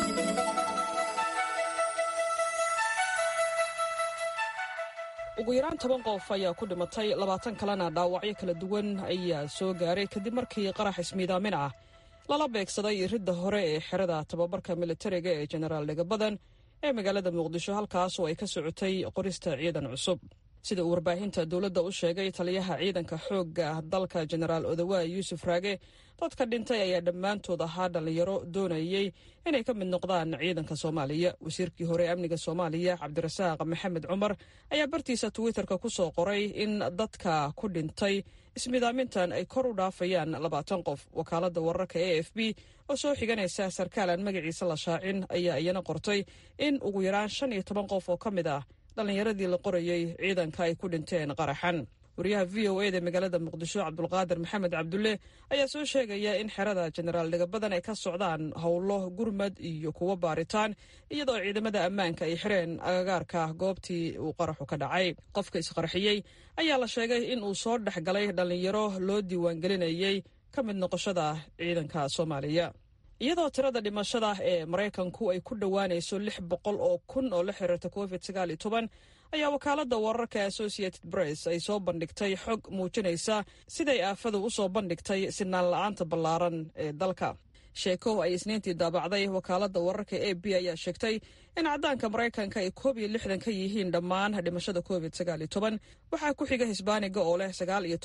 ugu yaraan 10 qof ayaa ku dhimatay 20 kalena dhaawacyo kala duwan ayaa soo gaaray kadib markii qarax ismiidaamin ah lala beegsaday ridda hore ee xerada tababarka militariga ee jenaraal Dhegabadan ee magaalada Muqdisho halkaas oo ay ka socotay qorista ciidan cusub. sida uu warbaahinta dowladda u sheegay taliyaha ciidanka xoogga dalka jenaraal Odawa Yuusuf Raage, dadka dhintay ayaa dhammaantood ahaa dhalinyaro doonayay inay ka mid noqdaan ciidanka Soomaaliya. wasiirkii hore amniga Soomaaliya Cabdirasaaq Maxamed Cumar ayaa bartiisa Twitterka ku soo qoray in dadka ku dhintay ismidaamintan ay kor u dhaafayaan 20 qof. wakaaladda wararka AFP oo soo xiganaysa sarkaal aan magaciisa la shaacin ayaa iyana qortay in ugu yaraan 15 qof oo ka mid ah dhalinyaradii la qorayay ciidanka ay ku dhinteen qaraxan. wariyaha VOA da magaalada Muqdisho Cabdulqaadir Maxamed Cabdulle ayaa soo sheegaya in xerada jenaraal Dhegabadan ay ka socdaan howlo gurmad iyo kuwa baaritaan iyadoo ciidamada ammaanka ay xireen agagaarka goobtii uu qaraxu ka dhacay. qofka isqarxiyey ayaa la sheegay in uu soo dhexgalay dhalinyaro loo diiwaangelinayay ka mid noqoshada ciidanka Soomaaliya. iyadoo tirada dhimashada ee Maraykanku ay ku dhowaanayso 600 oo kun oo la xiriirta COVID-19 ayaa wakaaladda wararka Associated Press ay soo bandhigtay xog muujinaysa siday aafadu u soo bandhigtay sinaan la'aanta ballaaran ee dalka. sheeko ay isniintii daabacday wakaaladda wararka AP ayaa sheegtay in caddaanka Maraykanka ay 61 ka yihiin dhammaan dhimashada COVID-19. waxaa ku xiga Hisbaaniga oo leh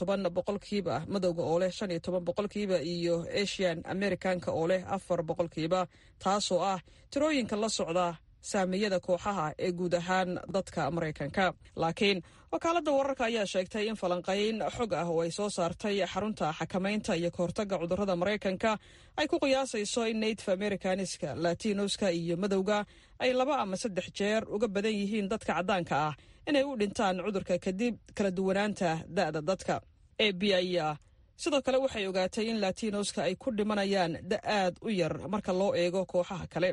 19% madowga oo leh 15% iyo Asian Americanka oo leh 4%, taasoo ah tirooyinka la socda saamiyada kooxaha ee guud ahaan dadka Maraykanka. laakiin wakaaladda wararka ayaa sheegtay in falanqayn xog ah oo ay soo saartay xarunta xakamaynta iyo kahortagga cudurrada Maraykanka ay ku qiyaasayso in Native Americaniska, Latinoska iyo madowga ay 2 ama 3 jeer uga badan yihiin dadka caddaanka ah inay u dhintaan cudurka kadib kala duwanaanta da'da dadka. AB ayaa sidoo kale waxay ogaatay in Latinoska ay ku dhimanayaan da'aad u yar marka loo eego kooxaha kale.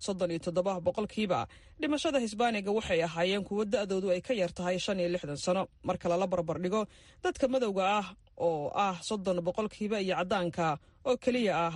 37% dhimashada Hisbaaniga waxay ahaayeen kuwo da'doodu ay ka yar tahay 65 sano marka lala barbar dhigo dadka madowga ah oo ah 30% iyo caddaanka oo kaliya ah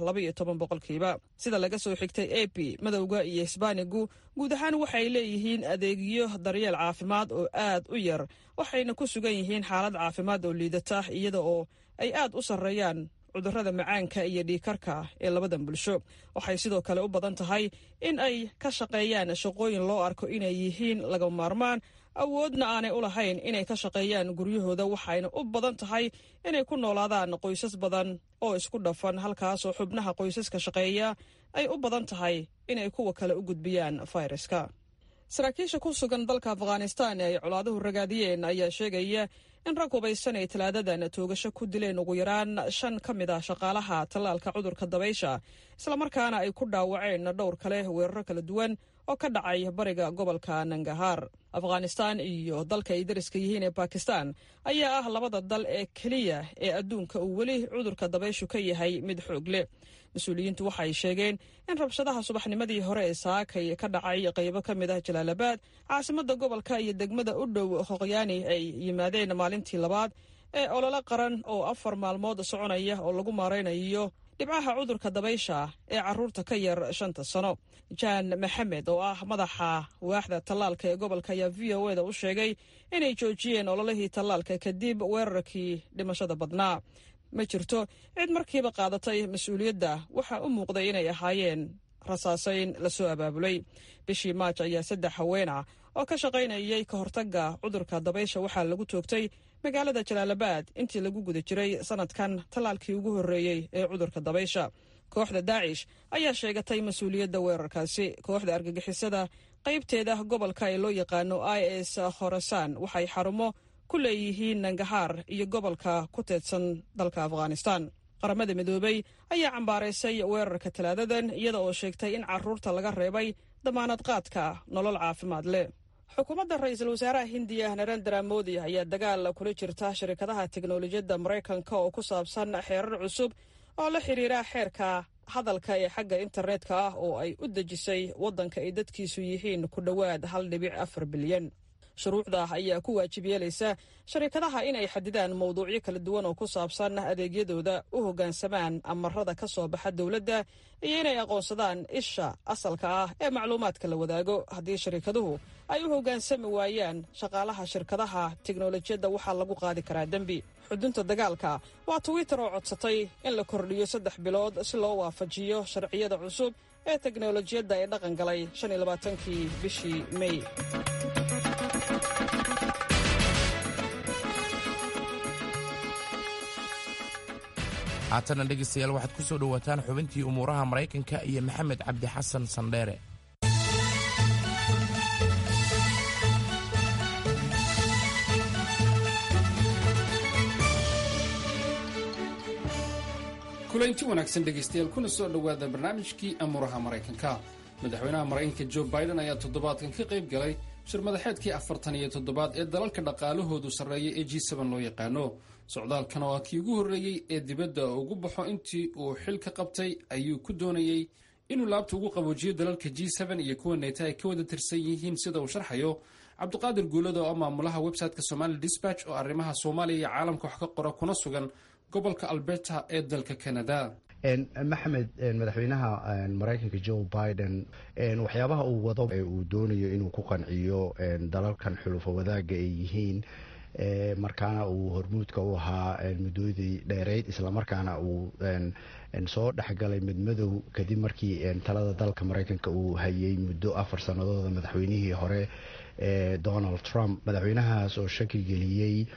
12%. sida laga soo xigtay AP, madowga iyo Hisbaanigu guud ahaan waxay leeyihiin adeegyo daryeel caafimaad oo aad u yar, waxayna ku sugan yihiin xaalad caafimaad oo liidata iyada oo ay aad u sarreeyaan cudurrada macaanka iyo dhiigkarka ee labadan bulsho. waxay sidoo kale u badan tahay in ay ka shaqeeyaan shaqooyin loo arko inay yihiin laga maarmaan, awoodna aanay u lahayn inay ka shaqeeyaan guryahooda, waxayna u badan tahay inay ku noolaadaan qoysas badan oo isku dhafan, halkaasoo xubnaha qoysaska shaqeeya ay u badan tahay inay kuwa kale u gudbiyaan fayraska. saraakiisha ku sugan dalka Afghanistan ee ay colaaduhu ragaadiyeen ayaa sheegaya in rag hubaysan ay talaadadan toogasho ku dileen ugu yaraan 5 ka mid ah shaqaalaha tallaalka cudurka dabaysha, islamarkaana ay ku dhaawaceen dhowr kale weeraro kala duwan oo ka dhacay bariga gobolka Nangarhar. Afghanistan iyo dalka ay dariska yihiin ee Pakistan ayaa ah labada dal ee keliya ee adduunka uu weli cudurka dabayshu ka yahay mid xoog leh. mas-uuliyiintu waxay sheegeen in rabshadaha subaxnimadii hore ee saakay ka dhacay qaybo ka mid ah Jalaalabad, caasimadda gobolka iyo degmada u dhow Khoqyaani ay yimaadeen maalintii labaad ee olole qaran oo 4 maalmood soconaya oo lagu maaraynayo dhibcaha cudurka dabaysha ee carruurta ka yar 5 sano. Jaan Maxamed oo ah madaxa waaxda tallaalka ee gobolka ayaa VOA da u sheegay inay joojiyeen ololihii tallaalka kadib weerarkii dhimashada badnaa. ma jirto cid markiiba qaadatay mas-uuliyadda, waxaa u muuqday inay ahaayeen rasaasayn la soo abaabulay. bishii Maaj ayaa 3 haween ah oo ka shaqaynayay ka hortagga cudurka dabaysha waxaa lagu toogtay magaalada Jalaalabad intii lagu guda jiray sanadkan tallaalkii ugu horreeyey ee cudurka dabaysha. kooxda Daacish ayaa sheegatay mas-uuliyadda weerarkaasi. kooxda argagixisada qaybteeda gobolka ee loo yaqaano IS Khorasan waxay xarumo ku leeyihiin Nangarhar iyo gobolka ku teedsan dalka Afghanistan. qaramada midoobay ayaa cambaaraysay weerarka talaadadan iyada oo sheegtay in carruurta laga reebay damaanad qaadka nolol caafimaad leh. xukuumadda ra'iisul wasaaraha Hindiya Narendra Modi ayaa dagaal kula jirta shirkadaha tiknoolajiyadda Maraykanka oo ku saabsan xeerar cusub oo la xiriira xeerka hadalka ee xagga internetka ah oo ay u dejisay waddanka ay dadkiisu yihiin ku dhowaad 1.4 bilyan. shuruucda ayaa ku waajib yeelaysa sharikadaha inay xadidaan mawduucyo kala duwan oo ku saabsan adeegyadooda, u hoggaansamaan amarada ka soo baxa dowladda iyo inay aqoonsadaan isha asalka ah ee macluumaadka la wadaago. haddii sharikaduhu ay u hoggaansami waayaan shaqaalaha shirkadaha tiknolojiyadda, waxaa lagu qaadi karaa dembi. xudunta dagaalka waa twitter oo codsatay in la kordhiyo 3 bilood si loo waafajiyo sharciyada cusub ee teknolojiyadda ee dhaqan galay 25kii bishii May. haatana dhegaystayaal waxaad ku soo dhowaataan xubintii umuuraha Maraykanka iyo Maxamed Cabdi Xasan Sandheere. kulanti wanaagsan dhegaystayaal, kuna soo dhowaada barnaamijkii amuuraha Maraykanka. madaxweynaha Maraykanka Joe Biden ayaa toddobaadkan ka qayb galay shir madaxeedkii 47 ee dalalka dhaqaalahoodu sarreeya ee G7 loo yaqaano. socdaalkan waa kii ugu horreeyey ee dibadda ugu baxo intii uu xil ka qabtay, ayuu ku doonayey inuu laabta ugu qaboojiyo dalalka G7 iyo kuwa NATO ay ka wada tirsan yihiin, sida uu sharxayo Cabdiqaadir Guulad oo maamulaha website-ka Somali Dispatch oo arrimaha Soomaaliya iyo caalamka wax ka qora kuna sugan gobolka Alberta ee dalka Canada. maxamed, madaxweynaha Maraykanka Joe Biden waxyaabaha uu wado ee uu doonayo inuu ku qanciyo dalalkan xulufo wadaaga ay yihiin, markaana uu hormuudka u ahaa muddoodii dheereyd, islamarkaana uu soo dhexgalay midmadow kadib markii talada dalka Maraykanka uu hayay muddo 4 sannadood madaxweynihii hore Donald Trump. madaxweynahaas oo shaki geliyey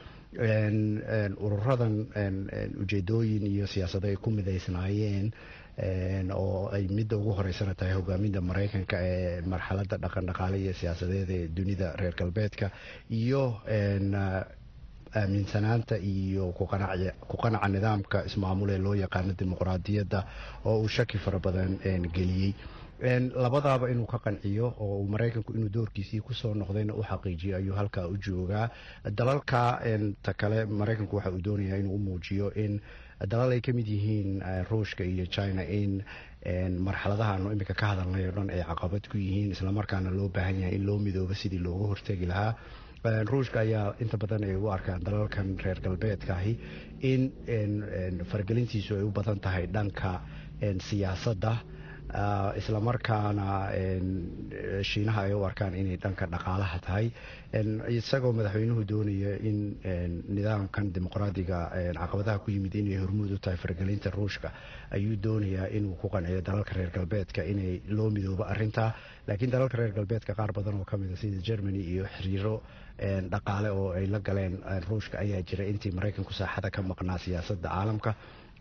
ururadan ujeedooyin iyo siyaasado ay ku midaysnaayeen, oo ay midda ugu horeysana tahay hogaaminta Maraykanka ee marxaladda dhaqan-dhaqaale iyo siyaasadeed ee dunida reer galbeedka, iyo aaminsanaanta iyo ku qanaca nidaamka ismaamul ee loo yaqaano dimuqraadiyadda oo uu shaki fara badan geliyey. labadaaba inuu ka qanciyo oo Maraykanku inuu doorkiisii kusoo noqdayna u xaqiijiyo ayuu halkaa u joogaa. dalalka ta kale Maraykanku waxa uu doonayaa inuu u muujiyo in dalal ay ka mid yihiin Ruushka iyo China in marxaladahaanu imika ka hadalnay oo dhan ay caqabad ku yihiin, islamarkaana loo baahan yahay in loo midoobo sidii looga hortegi lahaa. Ruushka ayaa inta badan ay u arkaan dalalkan reer galbeedka ahi in faragelintiisu ay u badan tahay dhanka siyaasadda, islamarkaana Shiinaha ay u arkaan inay dhanka dhaqaalaha tahay. isagoo madaxweynuhu doonaya in nidaamkan dimuqraadiga caqabadaha ku yimid inay hormuud u tahay faragelinta Ruushka, ayuu doonayaa inuu ku qanciyo dalalka reer galbeedka inay loo midoobo arrintaa. laakiin dalalka reer galbeedka qaar badan oo ka mid ah sida Germany iyo xiriiro dhaqaale oo ay la galeen Ruushka ayaa jira intii Maraykanku saaxada ka maqnaa siyaasadda caalamka.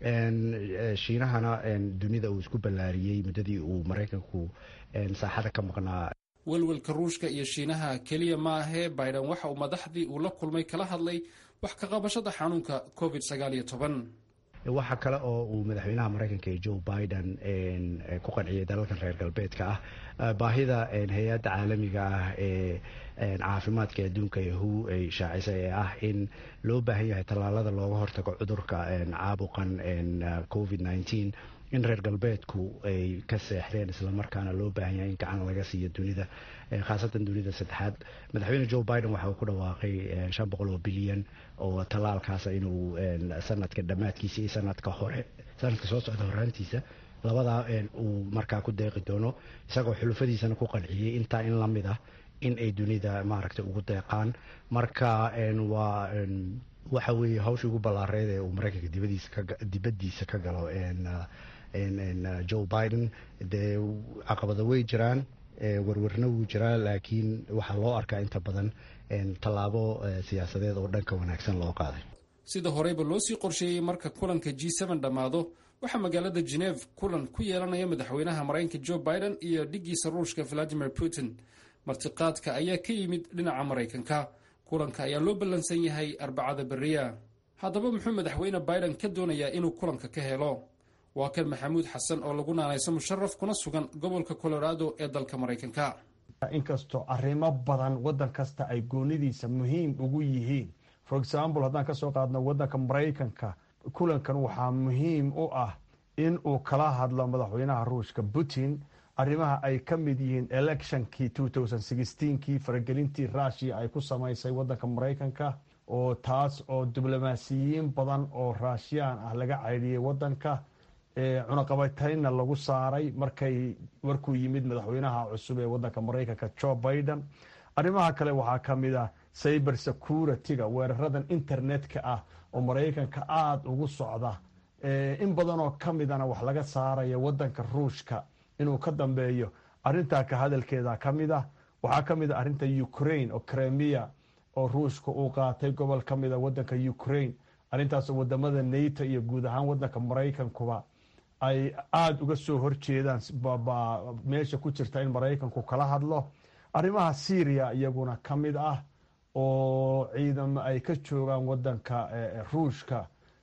Shiinahana dunida uu isku ballaariyey muddadii uu Maraykanku saaxada ka maqnaa. welwelka Ruushka iyo Shiinaha keliya ma ahee, Biden waxa uu madaxdii uu la kulmay kala hadlay wax ka qabashada xanuunka COVID-19. waxa kale oo uu madaxweynaha Maraykanka Joe Biden ku qanciyay dalalkan reer galbeedka ah baahida hay'adda caalamiga ah ee caafimaadka adduunka WHO ay shaacisay ee ah in loo baahan yahay tallaalada looga hortago cudurka caabuqan COVID-19 in reer galbeedku ay ka seexdeen, islamarkaana loo baahan yahay in gacan laga siiyo dunida, khaasatan dunida saddexaad. madaxweyne Joe Biden waxa uu ku dhawaaqay 500 bilyan oo tallaalkaasa inuu sanadka dhammaadkiisa iyo sanadka soo socda horaantiisa labadaa uu markaa ku deeqi doono, isagoo xulufadiisana ku qanciyey intaa in lamid ah in ay dunida maaragtay ugu deeqaan. marka waa waxa weeye hawsha ugu ballaareed ee uu Maraykanka dibadiisa ka galo Joe Biden. dee caqabada way jiraan, warwarna wuu jiraa, laakiin waxaa loo arkaa inta badan tallaabo siyaasadeed oo dhanka wanaagsan loo qaaday. sida horeyba loo sii qorsheeyey, marka kulanka G7 dhammaado waxaa magaalada Geneva kulan ku yeelanaya madaxweynaha Maraykanka Joe Biden iyo dhigiisa Ruushka Vladimir Putin. martiqaadka ayaa ka yimid dhinaca Maraykanka. kulanka ayaa loo ballansan yahay Arbacada beriya. haddaba muxuu madaxweyne Biden ka doonayaa inuu kulanka ka helo? waa kan Maxamuud Xasan oo lagu naanayso musharraf kuna sugan gobolka Colorado ee dalka Maraykanka. inkastoo arrimo badan waddan kasta ay goonidiisa muhiim ugu yihiin, for example haddaan ka soo qaadno waddanka Maraykanka, kulankan waxaa muhiim u ah in uu kala hadlo madaxweynaha Ruushka Putin arrimaha ay ka mid yihiin electionkii 2016kii faragelintii russia ay ku samaysay waddanka maraykanka oo taas oo diblomaasiyiin badan oo ruushiyaan ah laga caydhiyey waddanka cunaqabataynna lagu saaray markuu yimid madaxweynaha cusub ee waddanka maraykanka Joe Biden. arrimaha kale waxaa ka mid ah cyber security-ga, weeraradan internetka ah oo maraykanka aada ugu socda, in badan oo ka midana wax laga saaraya waddanka ruushka inuu ka dambeeyo. arrintaa ka hadalkeeda ka mid ah waxaa ka mid ah arrinta Ukraine oo Crimea oo ruushka uu qaatay gobol ka mid ah waddanka Ukraine. arrintaas wadamada NATO iyo guud ahaan waddanka maraykankuba ay aada uga soo horjeedaan meesha ku jirta in maraykanku kala hadlo. arrimaha Syria iyaguna ka mid ah oo ciidamo ay ka joogaan waddanka ruushka,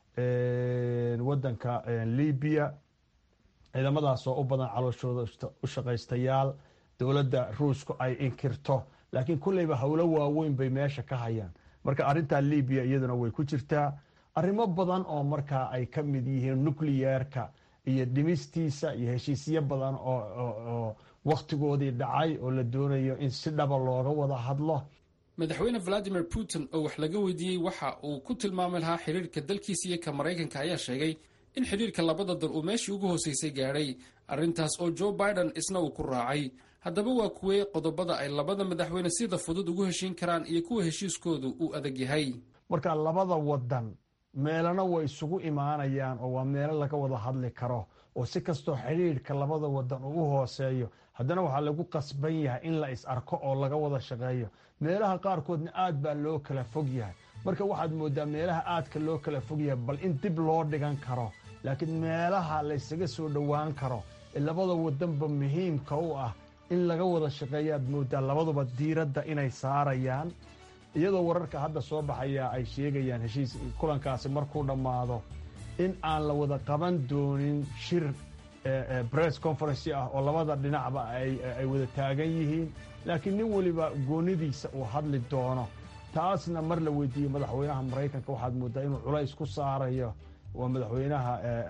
waddanka Libya, ciidamadaas oo u badan calooshooda u shaqaystayaal dowladda ruushku ay inkirto, laakiin kulleyba howlo waaweyn bay meesha ka hayaan. marka arrintaa Libya iyaduna way ku jirtaa. arrimo badan oo markaa ay ka mid yihiin nuclearka iyo dhimistiisa iyo heshiisyo badan oo wakhtigoodii dhacay oo la doonayo in si dhaba looga wada hadlo. madaxweyne valadimir putin oo wax laga weydiiyey waxa uu ku tilmaami lahaa xidhiirka dalkiisa iyo ka maraykanka ayaa sheegay in xidhiirka labada dal uu meeshii ugu hoosaysay gaadhay, arrintaas oo Joe Biden isna uu ku raacay. haddaba waa kuwee qodobada ay labada madaxweyne sida fudud ugu heshiin karaan iyo kuwa heshiiskoodu uu adag yahay? marka labada wadan meelana way isugu imaanayaan oo waa meelo laga wada hadli karo, oo si kastoo xidhiirka labada wadan uu u hooseeyo haddana waxaa lagu qasban yahay in la is arko oo laga wada shaqeeyo. meelaha qaarkoodna aad baa loo kala fog yahay, marka waxaad moodaa meelaha aadka loo kala fog yahay bal in dib loo dhigan karo, laakiin meelaha laysaga soo dhowaan karo ee labada wadanba muhiimka u ah in laga wada shaqeeyo aad moodaa labaduba diiradda inay saarayaan. iyadoo wararka hadda soo baxaya ay sheegayaan heshiis kulankaasi markuu dhammaado in aan la wada qaban doonin shir press conference ah oo labada dhinacba ay wada taagan yihiin, laakiin nin waliba goonidiisa uu hadli doono. taasna mar la weydiiyey madaxweynaha maraykanka waxaad moodaa inuu culays ku saarayo waa madaxweynaha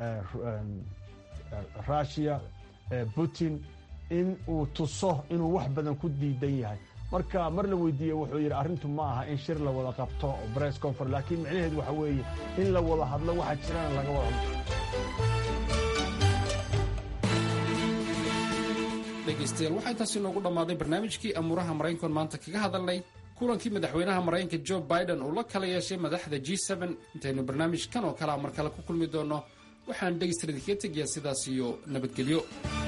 Russia Putin in uu tuso inuu wax badan ku diidan yahay. marka mar la weydiiyey wuxuu yidhi arrintu ma aha in shir la wada qabto oo press conference, laakiin micnaheedu waxa weeye in la wada hadlo waxa jirana laga wada hadlo. dhegaystayaal waxaa intaasi noogu dhammaaday barnaamijkii amuuraha maraykanka maanta kaga hadalnay kulankii madaxweynaha maraykanka Joe Biden uu la kala yeeshay madaxda G7. intaynu barnaamijkan oo kale mar kale ku kulmi doono waxaan dhegaystayaal idinkaga tegayaa sidaas iyo nabadgelyo.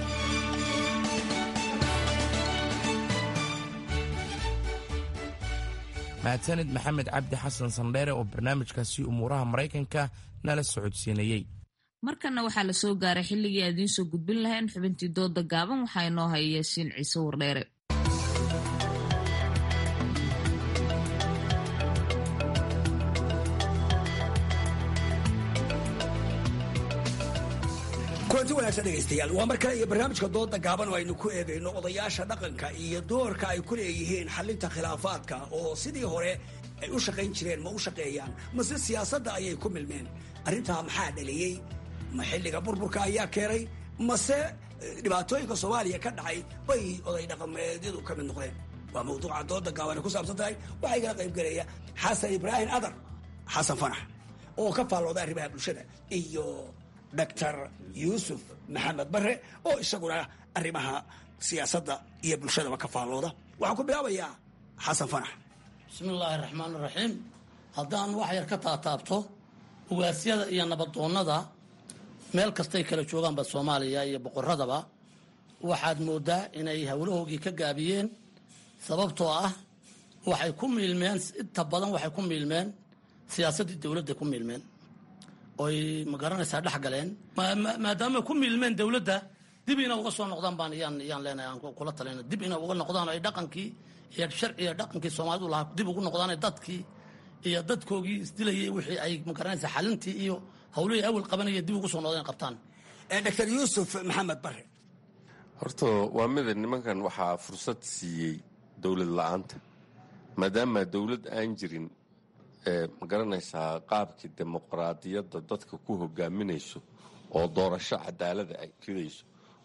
mahadsanid maxamed cabdi xasan sandheere oo barnaamijkaasi umuuraha maraykanka nala socodsiinayey. markana waxaa la soo gaaray xilligii aan idiin soo gudbin lahayn xubintii dooda gaaban. waxaa inoo haya yaasiin ciise wardheere. kulanti wanaagsan dhegaystayaal, waa mar kale iyo barnaamijka dooda gaaban oo aynu ku eegayno odayaasha dhaqanka iyo doorka ay ku leeyihiin xalinta khilaafaadka oo sidii hore ay u shaqayn jireen ma u shaqeeyaan mase siyaasadda ayay ku milmeen. arrintaa maxaa dhaliyey? ma xilliga burburka ayaa keenay mase dhibaatooyinka soomaaliya ka dhacay bay oday dhaqameedyadu ka mid noqdeen? waa mawduuca dooda gaaban ay ku saabsan tahay. waxaa igala qaybgelaya xasan ibraahim adar xasan fanax oo ka faallooda arrimaha bulshada iyo dr yuusuf maxamed bare oo isaguna arrimaha siyaasadda iyo bulshadaba ka faallooda. waxaan ku bilaabayaa xasan fanax. bismi illaahi raxmaan raxiim. haddaan wax yar ka taataabto ugaasyada iyo nabadoonnada meel kastay kala joogaanba soomaaliya iyo boqoradaba waxaad moodaa inay howlahoogii ka gaabiyeen, sababtoo ah waxay ku miilmeen inta badan waxay ku miilmeen siyaasaddii dowladda ku miilmeen oy ma garanaysaa dhex galeen. maadaama ku miilmeen dowladda dib ina uga soo noqdaan baan yaan leenahay aan kula talina dib ina uga noqdaan ay dhaqankii iyo sharciga dhaqankii soomaalidu lahaa dib ugu noqdaan dadkii iyo dadkoogii isdilayay wixii ay ma garanaysaa xalintii iyo howlihii awal qabanaya dib ugu soo noqdeen qabtaan. dr yuusuf maxamed bare. horta waa mida nimankan waxaa fursad siiyey dowlad la-aanta, maadaama dowlad aan jirin ma garanaysaa qaabkii dimuqraadiyadda dadka ku hogaaminayso oo doorasho cadaalada ay ridayso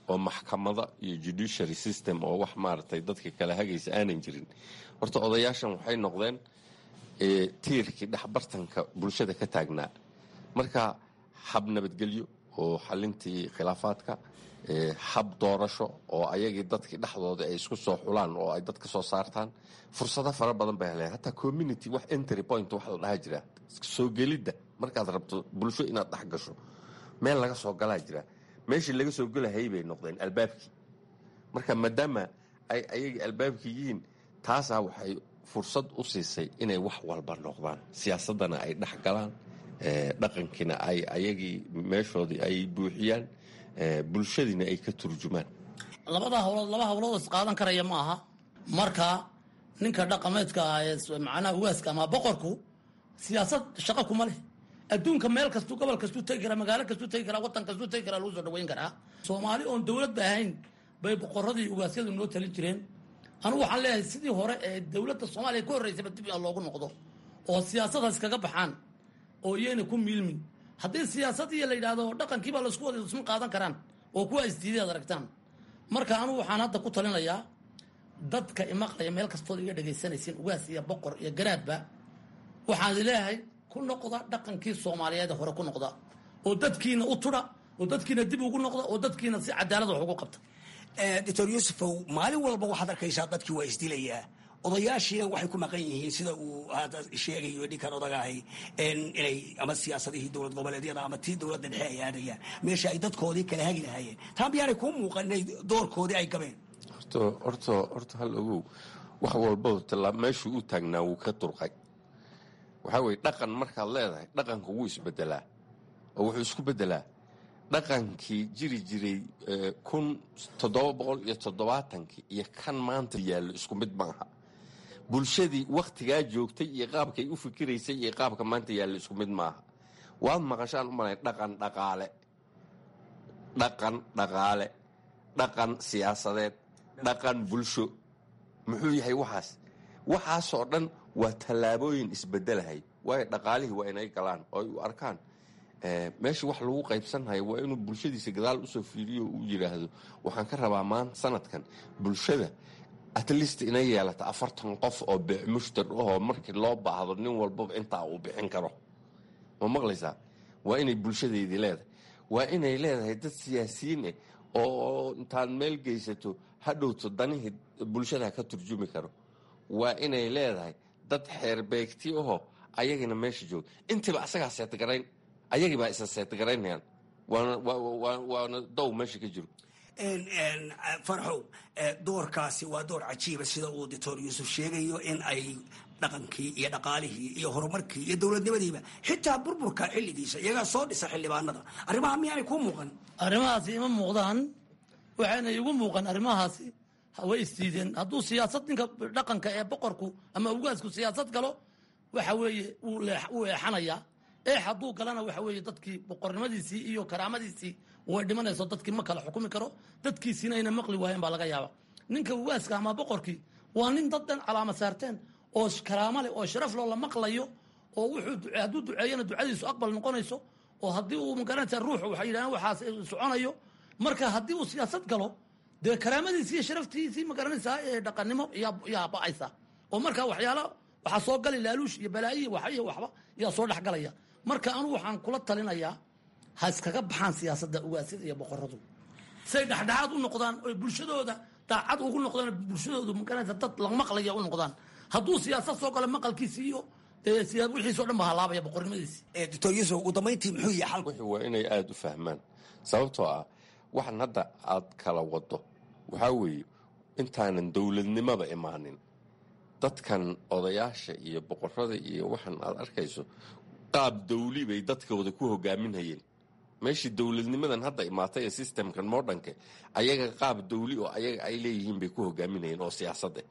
oo maxkamada iyo judiciary system oo wax maaragtay dadka kala hagaysa aanan jirin, horta odayaashan waxay noqdeen tiirkii dhexbartanka bulshada ka taagnaa. marka hab nabadgelyo oo xalintii khilaafaadka, hab doorasho oo ayagii dadkii dhexdooda ay isku soo xulaan oo ay dadka soo saartaan, fursado fara badan bay heleen. hataa community wax entry point wax la dhaha jira, soo gelidda markaad rabto bulsho inaad dhex gasho meel laga soo galaa jira. meeshii laga soo gelahayay bay noqdeen albaabkii. marka maadaama ay ayagii albaabkii yihiin, taasaa waxay fursad u siisay inay wax walba noqdaan, siyaasaddana ay dhex galaan, dhaqankiina ay ayagii meeshoodii ay buuxiyaan, bulshadiina ay ka turjumaan. laba hawlood is qaadan karaya ma aha. marka ninka dhaqameedka ah ee macnaha ugaaska ama boqorku siyaasad shaqo kuma leh. adduunka meel kastuu gobol kastuu tegi karaa, magaalo kastuu tegi karaa, waddan kastuu tegi karaa, lagu soo dhaweyn karaa. soomaali oon dowlad ba ahayn bay boqoradii ugaasyadu noo talin jireen. anugu waxaan leeyahay sidii hore ee dowladda soomaaliya ka horreysayba dib in loogu noqdo oo siyaasadaas kaga baxaan oo iyayna ku miilmin. haddii siyaasadii la yidhaahdo dhaqankiibaa laisku wada isma qaadan karaan oo kuwa isdiiday ad aragtaan. marka anugu waxaan hadda ku talinayaa dadka imaqlaya meel kastood iga dhegaysanaysiin, ugaas iyo boqor iyo garaadba, waxaan leeyahay ku noqda dhaqankii soomaaliyeed hore ku noqda oo dadkiina u tudha oo dadkiina dib ugu noqda oo dadkiina si cadaalad wax ugu qabta. doctor yuusufow, maalin walba waxaad arkaysaa dadkii waa isdilayaa, odayaashiina waxay ku maqan yihiin sida uu hadda sheegayo ninkan odagahay inay ama siyaasadihii dowlad goboleedyada ama tii dowladda dhexe ay aadayaan meesha ay dadkoodii kala hagi lahaayeen. taa miyaanay kuu muuqan inay doorkoodii ay gabeen? horta hal ogow, wax walba meeshuu u taagnaa wuu ka durqay. waxaa weye dhaqan markaad leedahay, dhaqanka wuu isbedelaa oo wuxuu isku bedelaa dhaqankii jiri jiray 1770 iyo kan maanta yaallo isku mid maaha. bulshadii wakhtigaa joogtay iyo qaabkay u fikiraysay iyo qaabka maanta yaallo isku mid maaha. waad maqashaan u malay dhaqan dhaqaale, dhaqan siyaasadeed, dhaqan bulsho. muxuu yahay waxaasoo dhan waa tallaabooyin isbedelahay. waayo dhaqaalihii waa inay galaan oo ay u arkaan meesha wax lagu qaybsanhayo waa inuu bulshadiisa gadaal usoo fiiriyo uu yidhaahdo waxaan ka rabaa maanta sanadkan bulshada at least inay yeelata 40 qof oo mushtar ahoo markii loo baahdo nin walbaba intaa uu bixin karo. ma maqlaysaa? waa inay bulshadeedii leedahay, waa inay leedahay dad siyaasiyiin ah oo intaan meel geysato hadhowto danihii bulshada ka turjumi karo. waa inay leedahay dad xeerbeegti ahoo ayagina meesha jooga. intiiba asagaa seetgarayn, ayagibaa isa seetgaraynayaan, waana dow meesha ka jiro. farxow, doorkaasi waa door cajiiba sida uu doctor yuusuf sheegayo, in ay dhaqankii iyo dhaqaalihii iyo horumarkii iyo dowladnimadiiba xitaa burburka xilligiisa iyagaa soo dhisa xildhibaanada. arrimaha miyaanay kuu muuqan? arrimahaasi ima muuqdaan, waxayna igu muuqan arrimahaasi way isdiideen. hadduu siyaasad ninka dhaqanka ee boqorku ama ugaasku siyaasad galo, waxa weeye wuu eexanayaa. hadduu galana waxa weeye dadkii boqornimadiisii iyo karaamadiisii way dhimanayso. dadkii ma kala xukumi karo, dadkiisiina ayna maqli waayeen baa laga yaaba. ninka ugaaska ama boqorkii waa nin dad dhan calaama saarteen oo karaamo leh oo sharaf loo la maqlayo oo hadduu duceeyana ducadiisu aqbal noqonayso, oo haddii uu magaranaysa ruuxu waxay yidhahdeen waxaas soconayo. marka haddii uu siyaasad galo, dee karaamadiisii iyo sharaftiisii magaranaysaa ee dhaqannimo yaa ba'aysa. oo marka waxaa soo gali laaluush iyo balaayihi waxba yaa soo dhexgalaya. marka anugu waxaan kula talinayaa ha iskaga baxaan siyaasadda ugaasyada iyo boqoradu, say dhexdhexaad u noqdaan oy bulshadooda daacad ugu noqdaan, bulshadoodu magaranaysa dad la maqlaya u noqdaan. hadduu siyaasad soo galo maqalkiisi iyo wixiisoo dhan ba halaabaya boqornimadiisi. doctor yuusuf, ugu dambayntii muxuu yahay xalku? waa inay aada u fahmaan, sababtoo ah waxan hadda aad kala wado waxaa weeye intaanan dowladnimada imaanin, dadkan odayaasha iyo boqorada iyo waxan aad arkayso qaab dawli bay dadkooda ku hogaaminhayeen. meeshii dowladnimadan hadda imaatay ee systemkan modernka, ayaga qaab dawli oo ayaga ay leeyihiin bay ku hogaaminayeen oo siyaasadda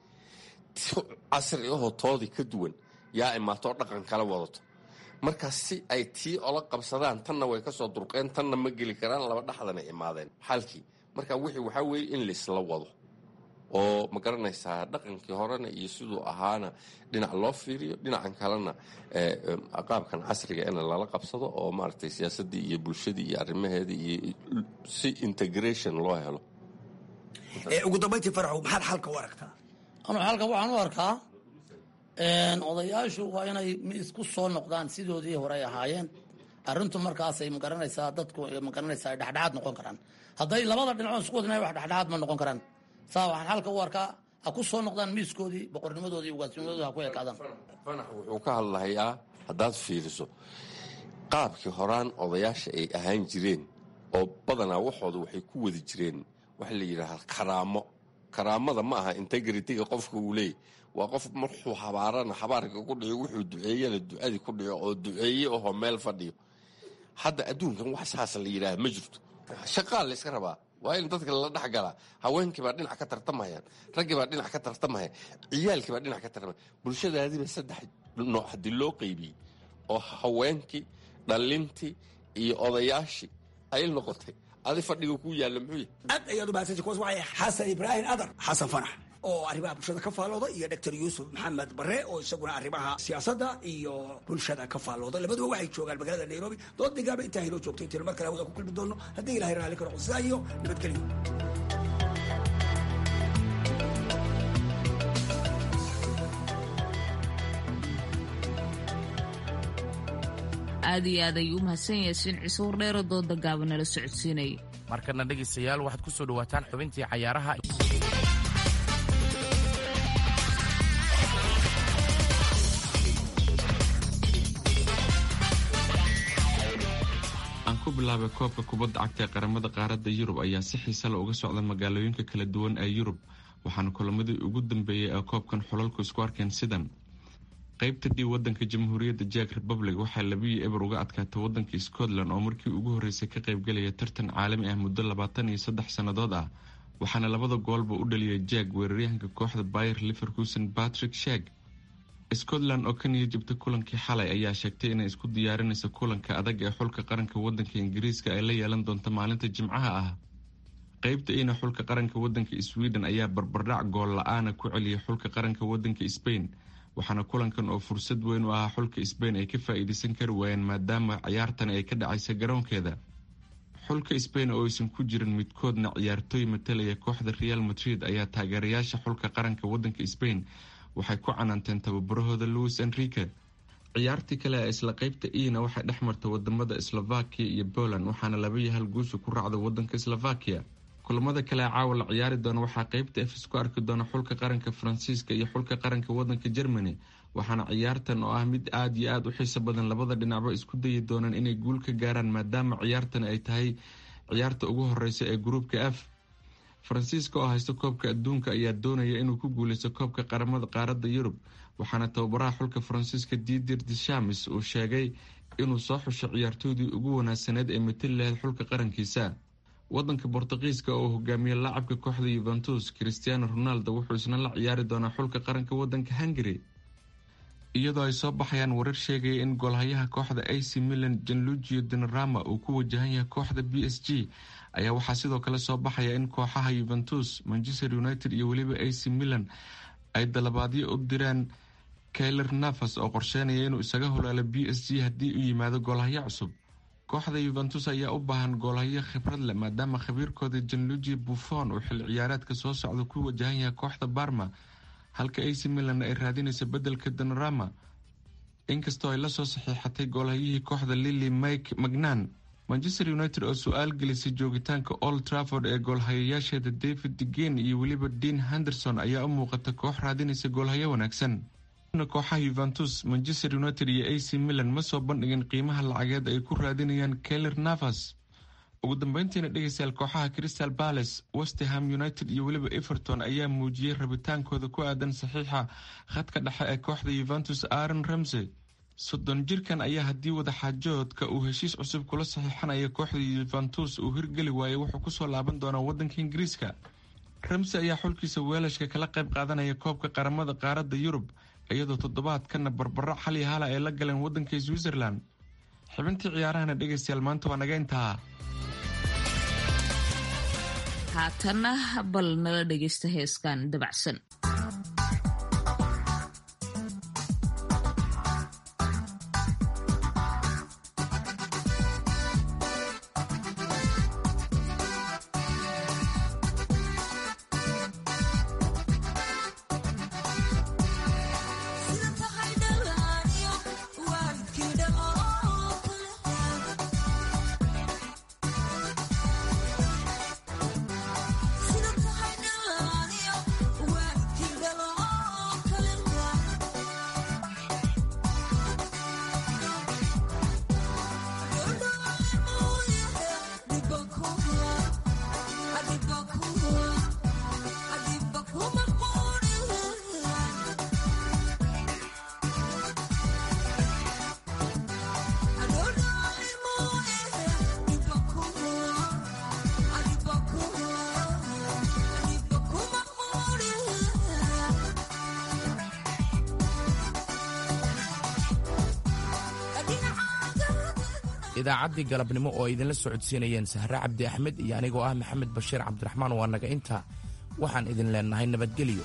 casri ahoo toodii ka duwan yaa imaatoo dhaqan kala wadato. markaas si ay tii ola qabsadaan, tanna way ka soo durqeen, tanna ma geli karaan, laba dhexdana imaadeen xalkii. marka wixii waxaa weeye in laisla wado oo ma garanaysaa dhaqankii horena iyo siduu ahaana dhinac loo fiiriyo, dhinacan kalena qaabkan casriga in lala qabsado oo maaragtay siyaasaddii iyo bulshadii iyo arrimaheedii iyo si integration loo helo. ugu dambayntii Farax, maxaad xalka u aragtaa? anuu xalka waxaan u arkaa odayaashu waa inay isku soo noqdaan sidoodii hore ay ahaayeen. arrintu markaasay magaranaysaa dadku magaranaysaa dhexdhexaad noqon karaan. hadday labada dhinacood isku wadnay wax dhexdhexaad ma noqon karaan. saa waxaan xalka u arkaa ha ku soo noqdaan miiskoodii, boqornimadoodii iyo ugaasnimadoodii ha ku ekaadaan. Fanax wuxuu ka hadlahayaa haddaad fiiriso qaabkii horaan odayaasha ay ahaan jireen oo badanaa waxooda waxay ku wadi jireen waxa la yidhaahaa karaamo. karaamada ma aha integrity-ga qofka uu leeyahy, waa qof markuu habaarana habaarka ku dhico, wuxuu duceeyana ducadii ku dhico oo duceeye oho meel fadhiyo. hadda adduunkan wax saas la yidhaaha ma jirto. shaqaa la iska rabaa, waa in dadka lala dhex galaa. haweenkii baa dhinac ka tartamayaan, raggii baa dhinac ka tartamaya, ciyaalkii baa dhinac ka tartamaya. bulshadaadiiba 3 nooc haddii loo qaybiyey oo haweenkii, dhalintii iyo odayaashii ay noqotay, adi fadhiga ku yaalla muxuu yahay? aad ayaad u mahadsantahay. kuwaas waxay xasan ibraahim adar, xasan Fanax oo arrimaha bulshada ka faallooda, iyo Dr. Yuusuf Maxamed Bare oo isaguna arrimaha siyaasadda iyo bulshada ka faallooda. labaduba waxay joogaan magaalada Nairobi. doodii gaaba intaa inoo joogtay intii mar kale wada ku kulmi doono haddii Ilaahay raalli ka noqdo. sidaa iyo nabadgelyo. aad iyo aad ayuu u mahadsan yaasiin ciise wardheero dooda gaaban nala socodsiinayay. markana dhegaystayaal waxaad ku soo dhawaataan xubintii cayaaraha. aan ku bilaabay koobka kubadda cagta ee qaramada qaaradda Yurub ayaa si xiiso leh uga socda magaalooyinka kala duwan ee Yurub, waxaana kulamadii ugu dambeeyay ee koobkan xulalku isku arkeen sidan. qaybta D wadanka Jamhuuriyadda Czech Republic waxaa 2-0 uga adkaatay wadanka Scotland oo markii ugu horeysay ka qaybgalaya tartan caalami ah muddo 23 sannadood ah, waxaana labada goolba u dhaliyay Czech weeraryahanka kooxda Bayer Leverkusen Patrick Schick. Scotland oo ka niyad jabtay kulankii xalay ayaa sheegtay inay isku diyaarinayso kulanka adag ee xulka qaranka wadanka Ingiriiska ay la yeelan doonto maalinta Jimcaha ah. qaybta ina xulka qaranka wadanka Sweden ayaa barbardhac gool la'aana ku celiyay xulka qaranka wadanka Spain, waxaana kulankan oo fursad weyn u ahaa xulka Spain ay ka faa'iideysan kari waayeen maadaama ciyaartan ay ka dhacaysa garoonkeeda. xulka Spain oo aysan ku jirin midkoodna ciyaartooy matalaya kooxda Real Madrid ayaa taageerayaasha xulka qaranka wadanka Spain waxay ku canaanteen tababarahooda Luis Enrique. ciyaartii kale ee isla qaybta ina waxay dhex martay wadamada Slovakia iyo Poland, waxaana 2-1 guusha ku raacday wadanka Slovakia. kulamada kale caawa la ciyaari doona waxaa qaybta F isku arki doona xulka qaranka Faransiiska iyo xulka qaranka wadanka Germany, waxaana ciyaartan oo ah mid aad iyo aad u xiiso badan labada dhinacba isku dayi doonaan inay guul ka gaaraan maadaama ciyaartan ay tahay ciyaarta ugu horeysa ee gruupka F. Faransiiska oo haysta koobka adduunka ayaa doonaya inuu ku guuleysto koobka qaramada qaaradda Yurub, waxaana tababaraha xulka Faransiiska Didier Deschamps uu sheegay inuu soo xusho ciyaartoydii ugu wanaagsaneed ee matali lahayd xulka qarankiisa. wadanka Boortaqiiska oo hogaamiye laacibka kooxda Juventus Cristiano Ronaldo wuxuu isna la ciyaari doonaa xulka qaranka wadanka Hungary, iyadoo ay soo baxayaan warar sheegaya in goolhayaha kooxda AC Milan Gianluigi Donnarumma uu ku wajahan yahay kooxda PSG. ayaa waxaa sidoo kale soo baxaya in kooxaha Juventus, Manchester United iyo weliba AC Milan ay dalabaadyo u diraan Keylor Navas oo qorsheynaya inuu isaga holaalo PSG haddii uu yimaado goolhaya cusub. kooxda Juventus ayaa u baahan goolhayo khibrad leh maadaama khabiirkooda Gianluigi Buffon uu xil ciyaareedka soo socda ku wajahan yahay kooxda Parma, halka AC Milan ay raadinayso bedelka Donnarumma, inkastoo ay la soo saxiixatay goolhayihii kooxda Lille Mike Magnan. Manchester United oo su'aal gelisay joogitaanka Old Trafford ee goolhayayaasheeda David De Gea iyo weliba Dean Henderson ayaa u muuqata koox raadinaysa goolhayo wanaagsan. kooxaha Juventus, Manchester United iyo AC Milan ma soo bandhigin qiimaha lacageed ay ku raadinayaan Keylor Navas. ugu dambeyntiina dhegeystayaal kooxaha Crystal Palace, West Ham United iyo weliba Everton ayaa muujiyay rabitaankooda ku aadan saxiixa khadka dhexe ee kooxda Juventus Aaron Ramsey. 30 jirkan ayaa haddii wadaxaajoodka uu heshiis cusub kula saxiixanaya kooxda Juventus uu hirgeli waayay wuxuu kusoo laaban doonaa wadanka Ingiriiska. Ramsey ayaa xulkiisa weelashka kala qayb qaadanaya koobka qaramada qaaradda Yurub, iyadoo toddobaadkana barbaro xal iyo hala ay la galeen wadanka Switzerland. xubintii ciyaarahana dhegeystayaal maanta waa naga intaa. haatanna bal nala dhegaysta heeskan dabacsan. idaacaddii galabnimo oo idinla socodsiinayeen Sahre Cabdi Axmed iyo anigoo ah Maxamed Bashiir Cabdiraxmaan waa naga inta waxaan idin leenahay nabadgelyo.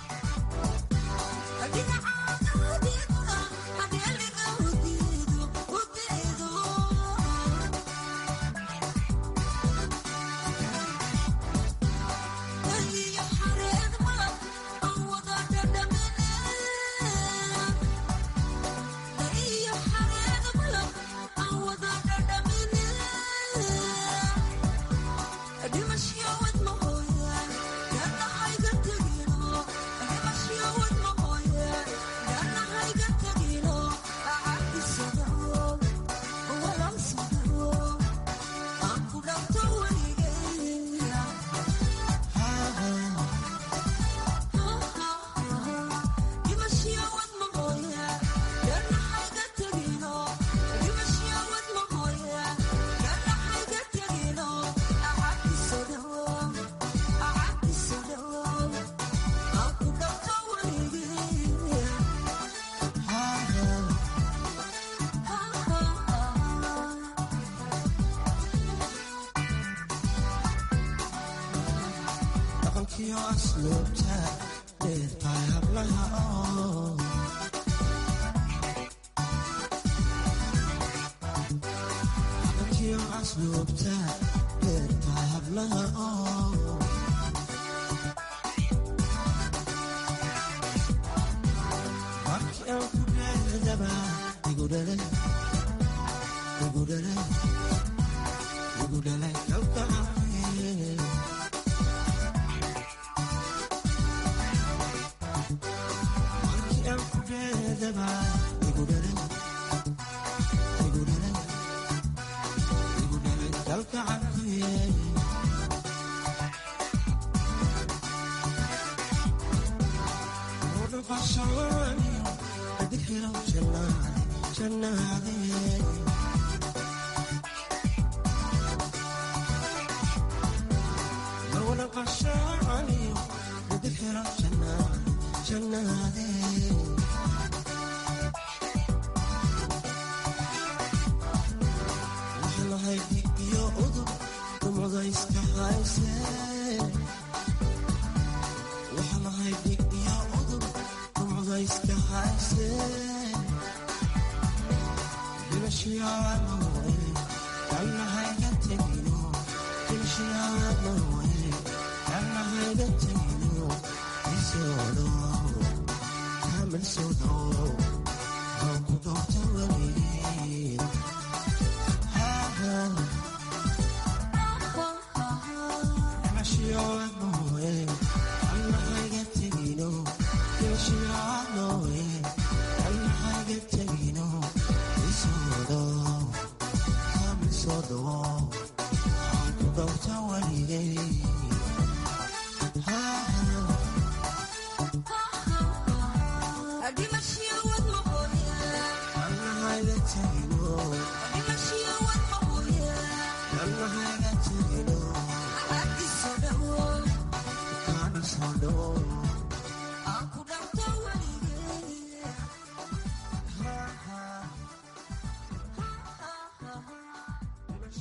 So the wall, I'm about to